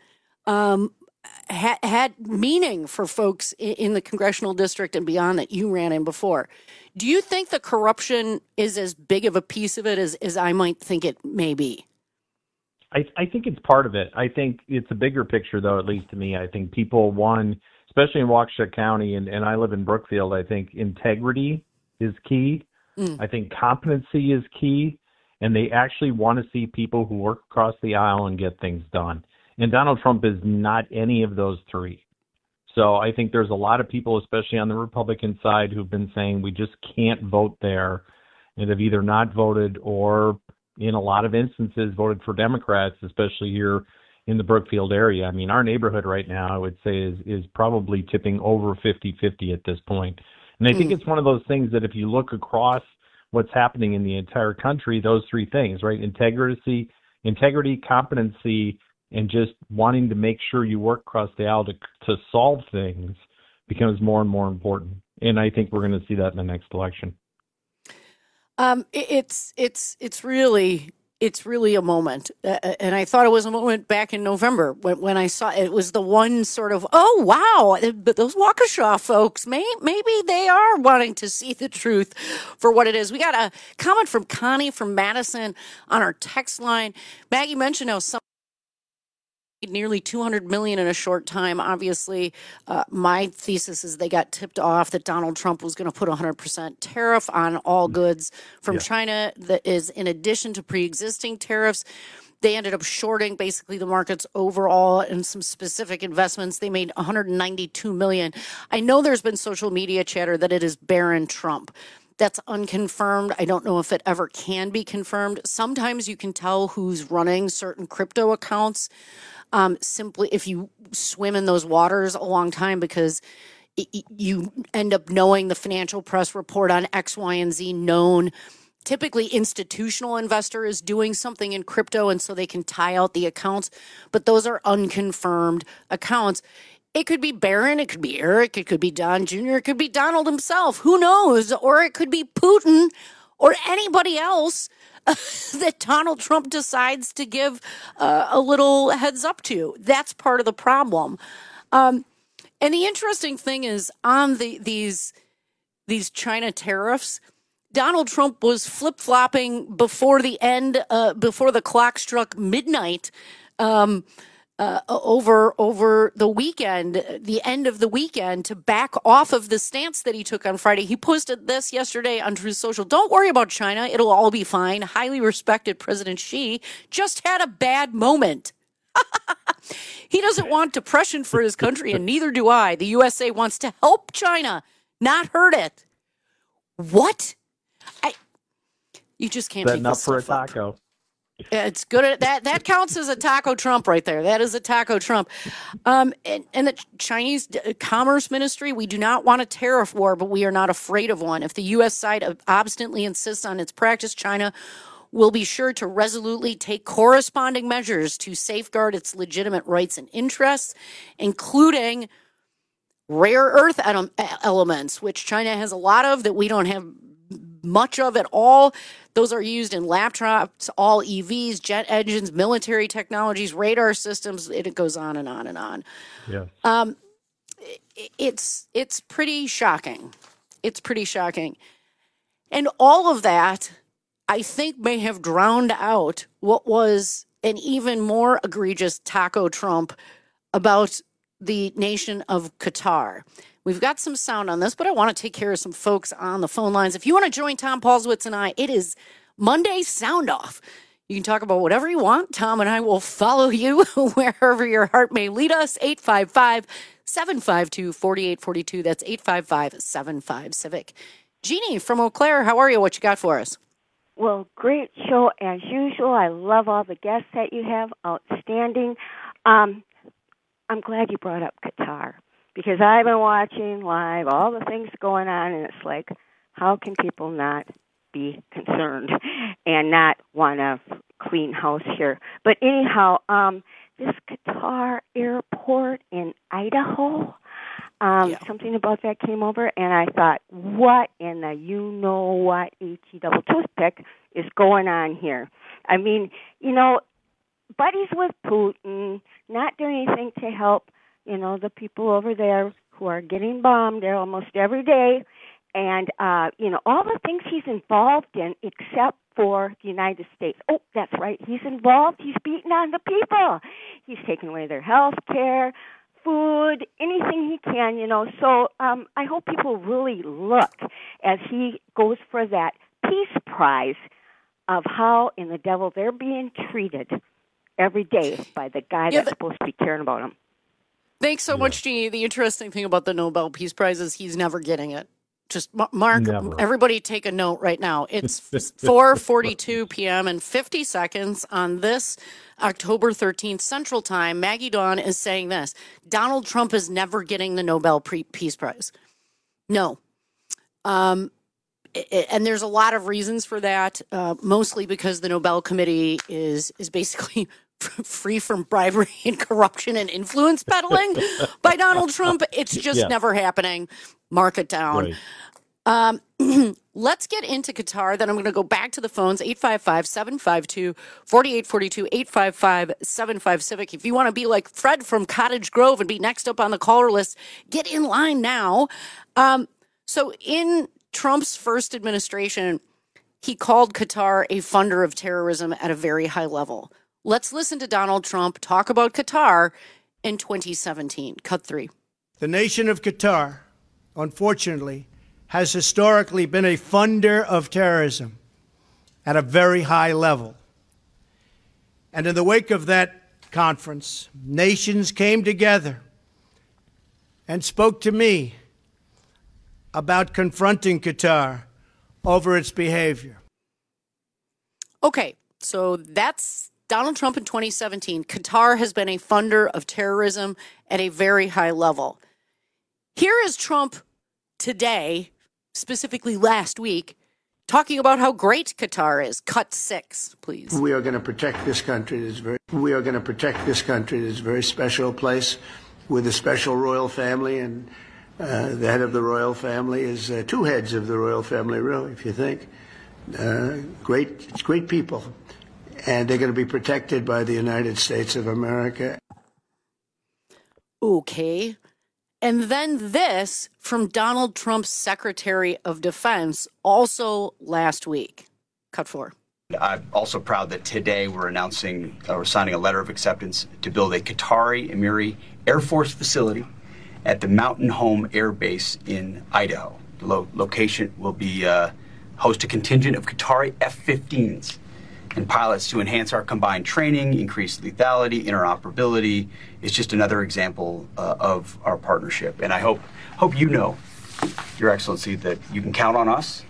S26: had meaning for folks in the congressional district and beyond that you ran in before. Do you think the corruption is as big of a piece of it as I might think it may be?
S3: I think it's part of it. I think it's a bigger picture, though, at least to me. I think people, especially in Waukesha County, and I live in Brookfield, I think integrity is key. I think competency is key, and they actually want to see people who work across the aisle and get things done. And Donald Trump is not any of those three. So I think there's a lot of people, especially on the Republican side, who've been saying we just can't vote there, and have either not voted or, in a lot of instances, voted for Democrats, especially here in the Brookfield area. I mean, our neighborhood right now, I would say, is probably tipping over 50-50 at this point. And I think it's one of those things that if you look across what's happening in the entire country, those three things, right? Integrity, competency, and just wanting to make sure you work across the aisle to solve things becomes more and more important. And I think we're going to see that in the next election. It's really a moment. And I thought it was a moment back in November when I saw it was the one sort of, oh, wow, but those Waukesha folks, maybe they are wanting to see the truth for what it is. We got a comment from Connie from Madison on our text line. Maggie mentioned how some nearly $200 million in a short time. Obviously, my thesis is they got tipped off that Donald Trump was going to put 100% tariff on all goods from China. That is in addition to pre-existing tariffs. They ended up shorting basically the markets overall and some specific investments. They made $192 million. I know there's been social media chatter that it is Barron Trump.
S26: That's unconfirmed. I don't know if it ever can be confirmed. Sometimes you can tell who's running certain crypto accounts simply if you swim in those waters a long time, because you end up knowing the financial press report on X, Y, and Z known. Typically, institutional investor is doing something in crypto, and so they can tie out the accounts. But those are unconfirmed accounts. It could be Barron, it could be Eric, it could be Don Jr., it could be Donald himself. Who knows? Or it could be Putin or anybody else that Donald Trump decides to give a little heads up to. That's part of the problem. And the interesting thing is on these China tariffs, Donald Trump was flip-flopping before the end, before the clock struck midnight, over the weekend, the end of the weekend, to back off of the stance that he took on Friday. He posted this yesterday on Truth Social. Don't worry about China. It'll all be fine. Highly respected President Xi just had a bad moment. He doesn't want depression for his country, and neither do I. The USA wants to help China, not hurt it. What? You just can't make this
S3: for a
S26: stuff
S3: taco.
S26: up. It's good at that. That counts as a taco Trump right there. That is a taco Trump. And the Chinese Commerce Ministry, we do not want a tariff war, but we are not afraid of one. If the U.S. side obstinately insists on its practice, China will be sure to resolutely take corresponding measures to safeguard its legitimate rights and interests, including rare earth elements, which China has a lot of that we don't have much of at all. Those are used in laptops, all EVs, jet engines, military technologies, radar systems. It goes on and on and on.
S3: Yeah.
S26: It's pretty shocking. It's pretty shocking. And all of that, I think, may have drowned out what was an even more egregious taco Trump about the nation of Qatar. We've got some sound on this, but I want to take care of some folks on the phone lines. If you want to join Tom Paulswitz and I, it is Monday Sound Off. You can talk about whatever you want. Tom and I will follow you wherever your heart may lead us. 855-752-4842. That's 855-75-CIVIC. Jeannie from Eau Claire, how are you? What you got for us?
S4: Well, great show as usual. I love all the guests that you have. Outstanding. I'm glad you brought up Qatar, because I've been watching live all the things going on, and it's like, how can people not be concerned and not want to clean house here? But anyhow, this Qatar airport in Idaho, something about that came over, and I thought, what in the you-know-what H-E-double toothpick is going on here? I mean, buddies with Putin, not doing anything to help, the people over there who are getting bombed there almost every day, and, all the things he's involved in except for the United States. Oh, that's right, he's involved. He's beating on the people. He's taking away their health care, food, anything he can, So I hope people really look as he goes for that peace prize of how in the devil they're being treated every day by the guy that's supposed to be caring about them.
S26: Thanks so much, Jeannie. The interesting thing about the Nobel Peace Prize is he's never getting it. Just Mark, everybody take a note right now. It's 4:42 p.m. and 50 seconds on this October 13th Central Time. Maggie Dawn is saying this: Donald Trump is never getting the Nobel Peace Prize. No. And there's a lot of reasons for that, mostly because the Nobel Committee is basically free from bribery and corruption and influence peddling by Donald Trump. It's just never happening. Mark it down. Right. Let's get into Qatar. Then I'm going to go back to the phones, 855-752-4842, 855-75-CIVIC. If you want to be like Fred from Cottage Grove and be next up on the caller list, get in line now. So in Trump's first administration, he called Qatar a funder of terrorism at a very high level. Let's listen to Donald Trump talk about Qatar in 2017. Cut 3.
S5: The nation of Qatar, unfortunately, has historically been a funder of terrorism at a very high level. And in the wake of that conference, nations came together and spoke to me about confronting Qatar over its behavior.
S26: Okay, so that's Donald Trump in 2017. Qatar has been a funder of terrorism at a very high level. Here is Trump today, specifically last week, talking about how great Qatar is. Cut 6, please.
S18: We are going to protect this country. We are going to protect this country. It's a very special place with a special royal family, and the head of the royal family is two heads of the royal family, really, if you think. Great people, and they're going to be protected by the United States of America.
S26: Okay. And then this from Donald Trump's Secretary of Defense, also last week. Cut 4.
S6: I'm also proud that today we're signing a letter of acceptance to build a Qatari Emiri Air Force facility at the Mountain Home Air Base in Idaho. The location will be host a contingent of Qatari F-15s and pilots to enhance our combined training, increase lethality, interoperability. It's just another example of our partnership. And I hope you know, Your Excellency, that you can count on us.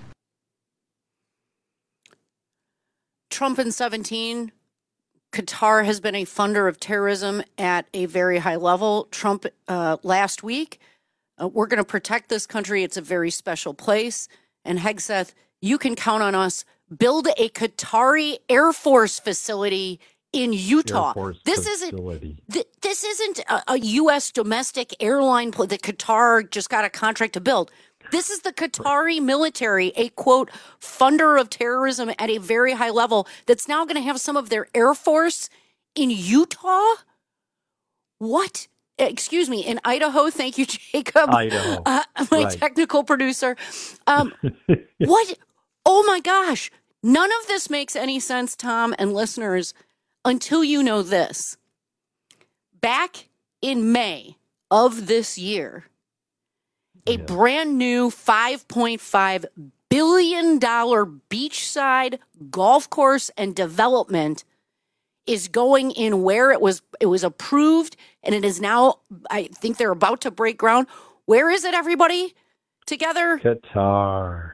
S26: Trump in 17, Qatar has been a funder of terrorism at a very high level. Trump last week, we're going to protect this country. It's a very special place. And Hegseth, you can count on us. Build a Qatari Air Force facility in Utah. This isn't a U.S. domestic airline that Qatar just got a contract to build. This is the Qatari military, a, quote, funder of terrorism at a very high level that's now going to have some of their Air Force in Utah? What? Excuse me, in Idaho. Thank you, Jacob.
S3: Idaho.
S26: My technical producer. What? Oh, my gosh. None of this makes any sense, Tom and listeners, until you know this. Back in May of this year, a brand new $5.5 billion beachside golf course and development is going in where it was approved, and it is now, I think they're about to break ground. Where is it, everybody? Together?
S3: Qatar.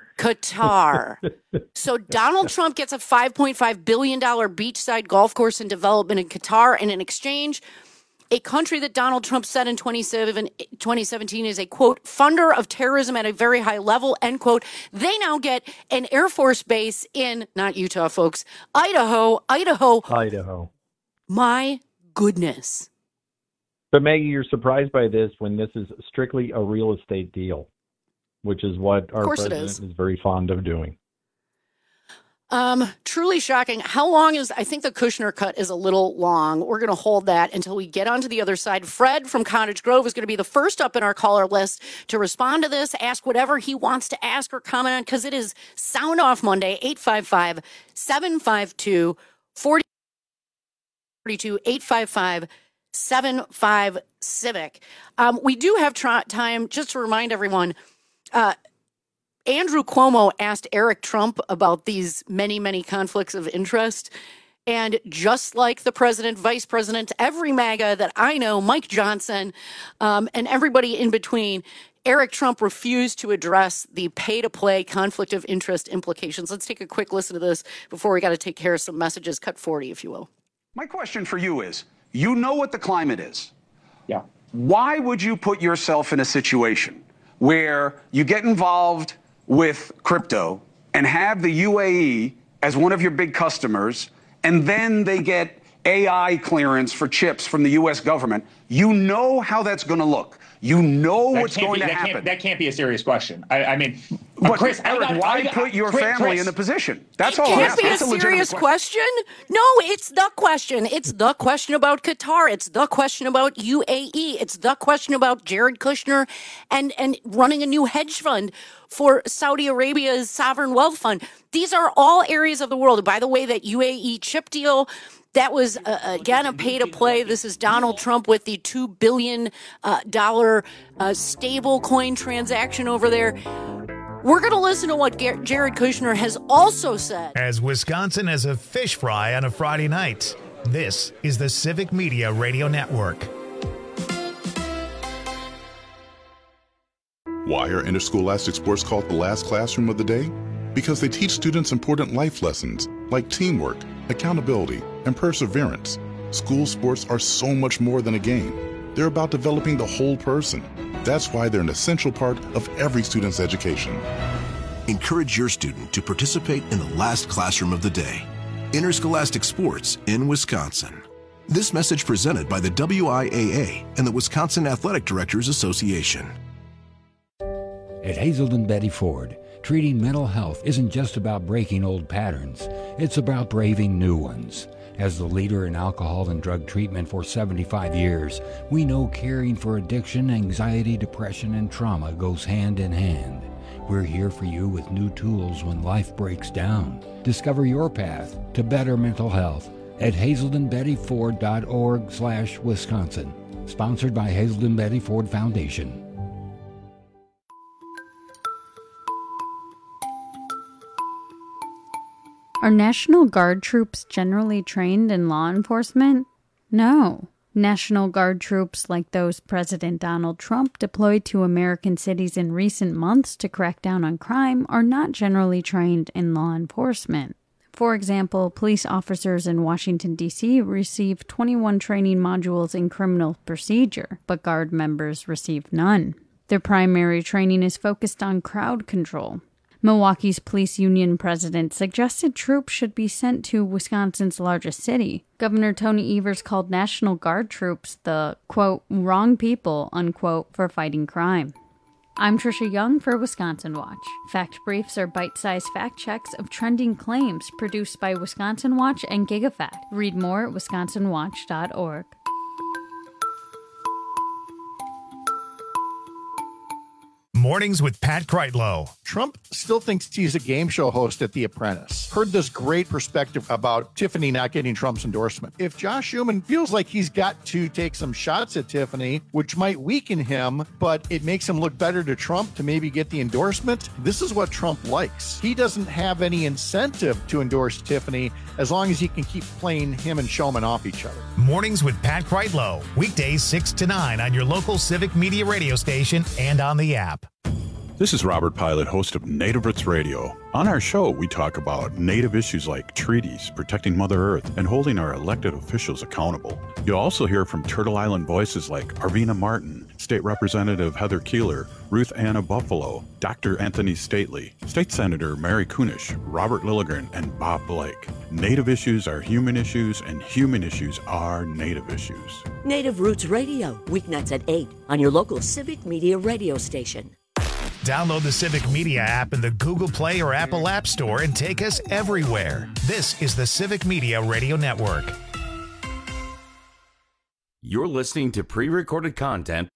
S26: So Donald Trump gets a $5.5 billion beachside golf course and development in Qatar, and in exchange, a country that Donald Trump said in 2017 is a, quote, funder of terrorism at a very high level, end quote. They now get an Air Force base in, not Utah, folks, Idaho. My goodness.
S3: But Maggie, you're surprised by this when this is strictly a real estate deal, which is what our president is very fond of doing.
S26: Truly shocking. How long is, I think the Kushner cut is a little long. We're going to hold that until we get onto the other side. Fred from Cottage Grove is going to be the first up in our caller list to respond to this, ask whatever he wants to ask or comment on, because it is Sound Off Monday, 855-752-4042, 855-75-CIVIC. We do have time just to remind everyone, Andrew Cuomo asked Eric Trump about these many, many conflicts of interest. And just like the president, vice president, every MAGA that I know, Mike Johnson, and everybody in between, Eric Trump refused to address the pay-to-play conflict of interest implications. Let's take a quick listen to this before we got to take care of some messages. Cut 40, if you will.
S7: My question for you is, you know what the climate is. Yeah. Why would you put yourself in a situation where you get involved with crypto and have the UAE as one of your big customers, and then they get AI clearance for chips from the U.S. government? You know how that's going to look. You know what's going to happen.
S8: That can't be a serious question. I mean,
S7: but
S8: Chris,
S7: Eric, why put your family in a position? That's all.
S26: It can't be a serious question. No, it's the question. It's the question about Qatar. It's the question about UAE. It's the question about Jared Kushner and running a new hedge fund for Saudi Arabia's sovereign wealth fund. These are all areas of the world. By the way, that UAE chip deal, that was, again, a pay-to-play. This is Donald Trump with the $2 billion stable coin transaction over there. We're going to listen to what Jared Kushner has also said.
S1: As Wisconsin as a fish fry on a Friday night, this is the Civic Media Radio Network.
S9: Why are interscholastic sports called the last classroom of the day? because they teach students important life lessons like teamwork, accountability, and perseverance. School sports are so much more than a game. They're about developing the whole person. That's why they're an essential part of every student's education.
S10: Encourage your student to participate in the last classroom of the day. Interscholastic Sports in Wisconsin. This message presented by the WIAA and the Wisconsin Athletic Directors Association.
S11: At Hazelden Betty Ford, treating mental health isn't just about breaking old patterns. It's about braving new ones. As the leader in alcohol and drug treatment for 75 years, we know caring for addiction, anxiety, depression, and trauma goes hand in hand. We're here for you with new tools when life breaks down. Discover your path to better mental health at hazeldenbettyford.org/Wisconsin. Sponsored by Hazelden Betty Ford Foundation.
S12: Are National Guard troops generally trained in law enforcement? No. National Guard troops like those President Donald Trump deployed to American cities in recent months to crack down on crime are not generally trained in law enforcement. For example, police officers in Washington, D.C. receive 21 training modules in criminal procedure, but Guard members receive none. Their primary training is focused on crowd control. Milwaukee's police union president suggested troops should be sent to Wisconsin's largest city. Governor Tony Evers called National Guard troops the, quote, wrong people, unquote, for fighting crime. I'm Trisha Young for Wisconsin Watch. Fact Briefs are bite-sized fact checks of trending claims produced by Wisconsin Watch and GigaFact. Read more at wisconsinwatch.org.
S1: Mornings with Pat Kreitlow.
S16: Trump still thinks he's a game show host at The Apprentice. Heard this great perspective about Tiffany not getting Trump's endorsement. If Josh Schumann feels like he's got to take some shots at Tiffany, which might weaken him, but it makes him look better to Trump to maybe get the endorsement, this is what Trump likes. He doesn't have any incentive to endorse Tiffany as long as he can keep playing him and Schumann off each other.
S1: Mornings with Pat Kreitlow. Weekdays 6 to 9 on your local Civic Media radio station and on the app.
S13: This is Robert Pilot, host of Native Roots Radio. On our show, we talk about Native issues like treaties, protecting Mother Earth, and holding our elected officials accountable. You'll also hear from Turtle Island voices like Arvina Martin, State Representative Heather Keeler, Ruth Anna Buffalo, Dr. Anthony Stately, State Senator Mary Kunish, Robert Lilligren, and Bob Blake. Native issues are human issues, and human issues are Native issues.
S14: Native Roots Radio, weeknights at 8 on your local Civic Media radio station.
S1: Download the Civic Media app in the Google Play or Apple App Store and take us everywhere. This is the Civic Media Radio Network.
S24: You're listening to pre-recorded content.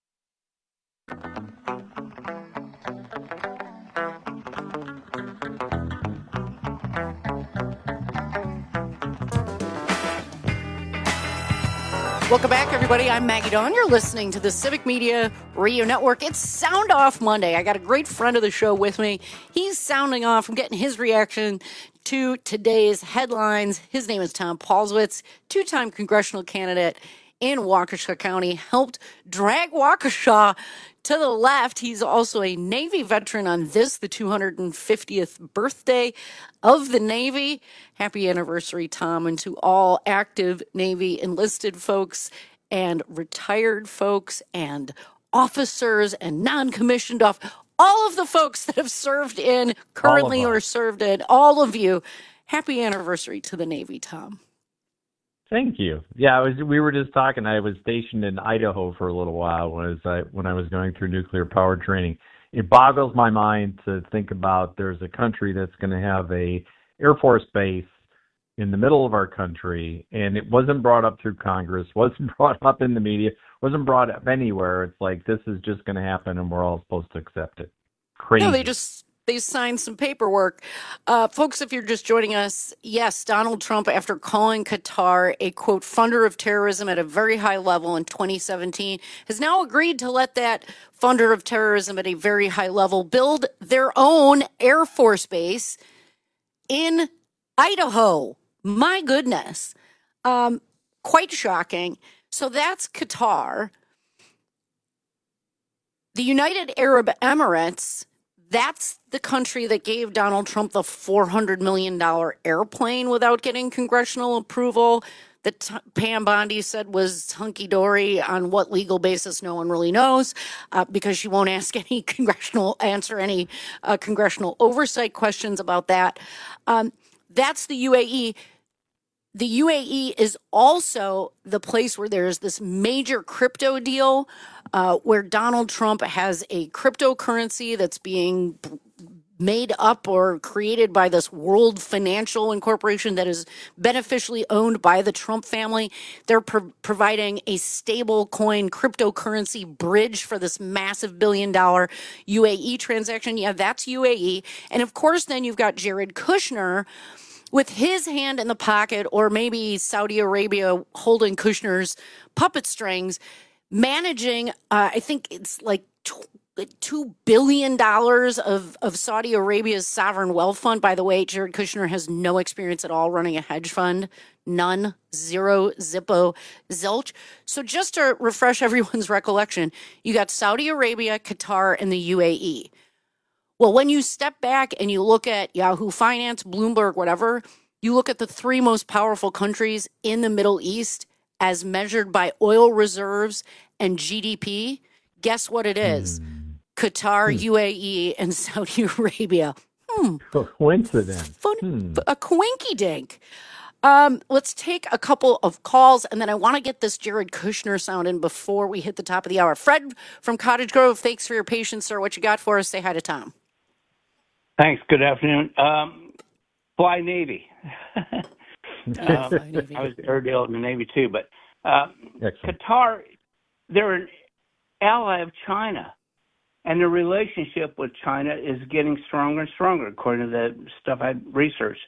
S26: Welcome back, everybody. I'm Maggie Dawn. You're listening to the Civic Media Radio Network. It's Sound Off Monday. I got a great friend of the show with me. He's sounding off. I'm getting his reaction to today's headlines. His name is Tom Paulswitz, two-time congressional candidate in Waukesha County, helped drag Waukesha to the left. He's also a Navy veteran on this, the 250th birthday of the Navy. Happy anniversary, Tom, and to all active Navy enlisted folks and retired folks and officers and non-commissioned all of the folks that have served in, currently or served in, all of you. Happy anniversary to the Navy, Tom.
S3: Thank you. Yeah, we were just talking. I was stationed in Idaho for a little while when I was going through nuclear power training. It boggles my mind to think about there's a country that's going to have a Air Force base in the middle of our country, and it wasn't brought up through Congress, wasn't brought up in the media, wasn't brought up anywhere. It's like this is just going to happen, and we're all supposed to accept it. Crazy.
S26: No, they signed some paperwork. Folks, if you're just joining us, yes, Donald Trump, after calling Qatar a, quote, funder of terrorism at a very high level in 2017, has now agreed to let that funder of terrorism at a very high level build their own Air Force base in Idaho. My goodness. Quite shocking. So that's Qatar. The United Arab Emirates, That's the country that gave Donald Trump the $400 million airplane without getting congressional approval that Pam Bondi said was hunky-dory on what legal basis no one really knows, because she won't ask any congressional oversight questions about that. That's the UAE. The UAE is also the place where there's this major crypto deal where Donald Trump has a cryptocurrency that's being made up or created by this World Financial Incorporation that is beneficially owned by the Trump family. They're providing a stable coin cryptocurrency bridge for this massive $1 billion UAE transaction. Yeah, that's UAE. And of course, then you've got Jared Kushner with his hand in the pocket, or maybe Saudi Arabia holding Kushner's puppet strings, managing, I think it's like $2 billion of Saudi Arabia's sovereign wealth fund. By the way, Jared Kushner has no experience at all running a hedge fund. None. Zero. Zippo. Zilch. So just to refresh everyone's recollection, you got Saudi Arabia, Qatar, and the UAE. Well, when you step back and you look at Yahoo Finance, Bloomberg, whatever, you look at the three most powerful countries in the Middle East as measured by oil reserves and GDP. Guess what it is? Qatar, UAE, and Saudi Arabia.
S3: Coincidence.
S26: A coinky-dink. Let's take a couple of calls, and then I want to get this Jared Kushner sound in before we hit the top of the hour. Fred from Cottage Grove, thanks for your patience, sir. What you got for us? Say hi to Tom.
S15: Thanks. Good afternoon. Fly Navy. I was air deal in the Navy too, but Qatar, they're an ally of China, and the relationship with China is getting stronger and stronger, according to the stuff I researched.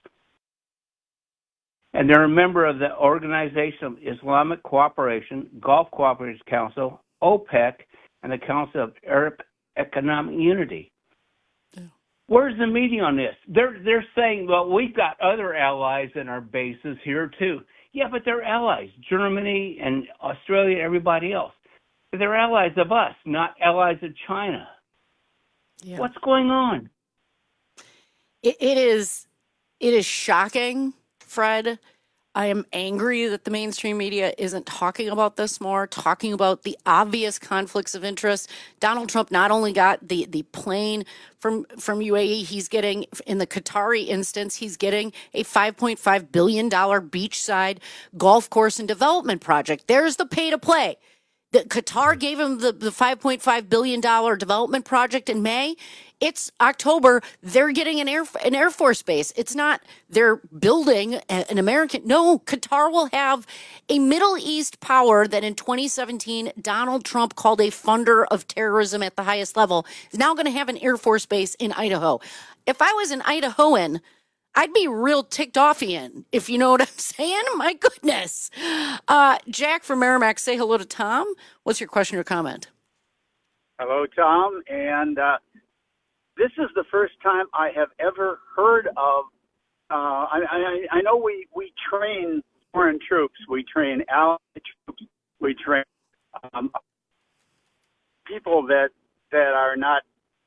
S15: And they're a member of the Organization of Islamic Cooperation, Gulf Cooperation Council, OPEC, and the Council of Arab Economic Unity. Where's the media on this? They're saying, well, we've got other allies in our bases here too. Yeah, but they're allies. Germany and Australia, everybody else. They're allies of us, not allies of China. Yeah. What's going on?
S26: It is shocking, Fred. I am angry that the mainstream media isn't talking about this more, talking about the obvious conflicts of interest. Donald Trump not only got the plane from UAE, he's getting, in the Qatari instance, he's getting a $5.5 billion beachside golf course and development project. There's the pay to play. Qatar gave him the $5.5 billion development project in May. It's October. They're getting an Air Force base. It's not they're building an American. No, Qatar will have a Middle East power that in 2017 Donald Trump called a funder of terrorism at the highest level is now going to have an Air Force base in Idaho. If I was an Idahoan, I'd be real ticked offian, if you know what I'm saying. My goodness. Jack from Merrimack, say hello to Tom. What's your question or comment?
S17: Hello, Tom. And this is the first time I have ever heard of, I know we train foreign troops. We train allied troops. We train people that are not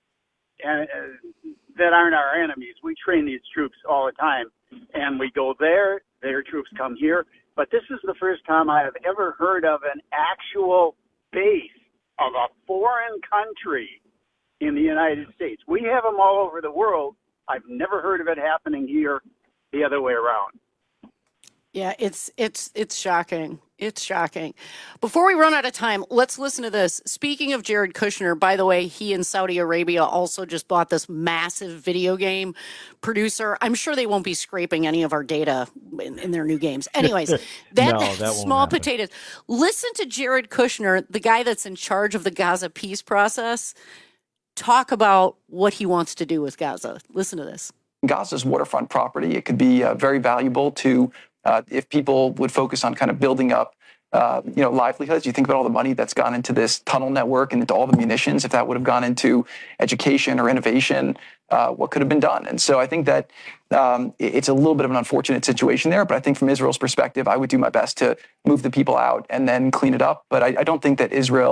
S17: that aren't our enemies. We train these troops all the time, and we go there, their troops come here. But this is the first time I have ever heard of an actual base of a foreign country in the United States. We have them all over the world. I've never heard of it happening here the other way around.
S26: Yeah, it's shocking. It's shocking. Before we run out of time, let's listen to this. Speaking of Jared Kushner, by the way, he and Saudi Arabia also just bought this massive video game producer. I'm sure they won't be scraping any of our data in their new games. Anyways, that small potatoes. Listen to Jared Kushner, the guy that's in charge of the Gaza peace process, talk about what he wants to do with Gaza. Listen to this.
S19: Gaza's waterfront property. It could be very valuable to if people would focus on kind of building up, livelihoods. You think about all the money that's gone into this tunnel network and into all the munitions. If that would have gone into education or innovation, what could have been done? And so I think that it's a little bit of an unfortunate situation there. But I think from Israel's perspective, I would do my best to move the people out and then clean it up. But I don't think that Israel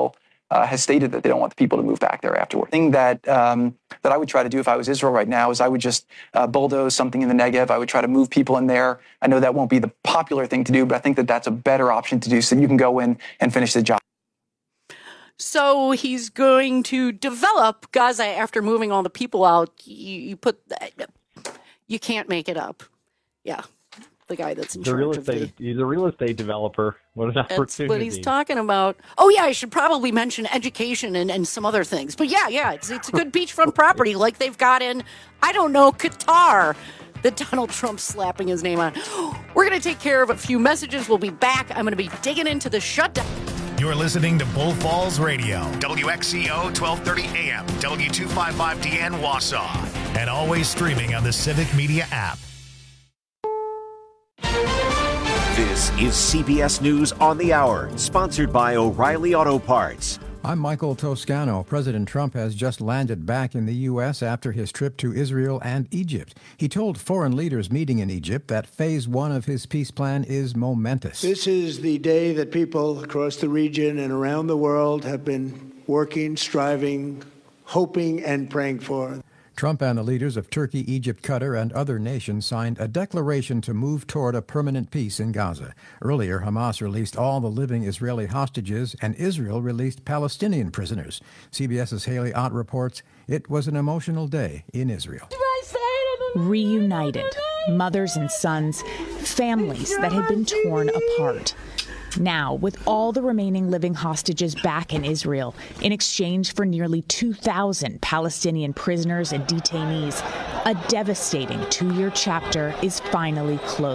S19: has stated that they don't want the people to move back there afterward. The thing that I would try to do if I was Israel right now is I would just bulldoze something in the Negev. I would try to move people in there. I know that won't be the popular thing to do, but I think that that's a better option to do so that you can go in and finish the job.
S26: So he's going to develop Gaza after moving all the people out. You can't make it up. Yeah. The guy that's in charge of
S3: he's a real estate developer. What an opportunity.
S26: That's what he's talking about. Oh, yeah, I should probably mention education and some other things. But yeah, it's a good beachfront property like they've got in, I don't know, Qatar, that Donald Trump's slapping his name on. We're going to take care of a few messages. We'll be back. I'm going to be digging into the shutdown.
S1: You're listening to Bull Falls Radio, WXCO 1230 AM, W255DN Wausau, and always streaming on the Civic Media app.
S2: This is CBS News on the Hour, sponsored by O'Reilly Auto Parts.
S20: I'm Michael Toscano. President Trump has just landed back in the U.S. after his trip to Israel and Egypt. He told foreign leaders meeting in Egypt that phase one of his peace plan is momentous.
S18: This is the day that people across the region and around the world have been working, striving, hoping, and praying for.
S20: Trump and the leaders of Turkey, Egypt, Qatar, and other nations signed a declaration to move toward a permanent peace in Gaza. Earlier, Hamas released all the living Israeli hostages, and Israel released Palestinian prisoners. CBS's Haley Ott reports it was an emotional day in Israel.
S21: Reunited, mothers and sons, families that had been torn apart. Now, with all the remaining living hostages back in Israel, in exchange for nearly 2,000 Palestinian prisoners and detainees, a devastating 2-year chapter is finally closed.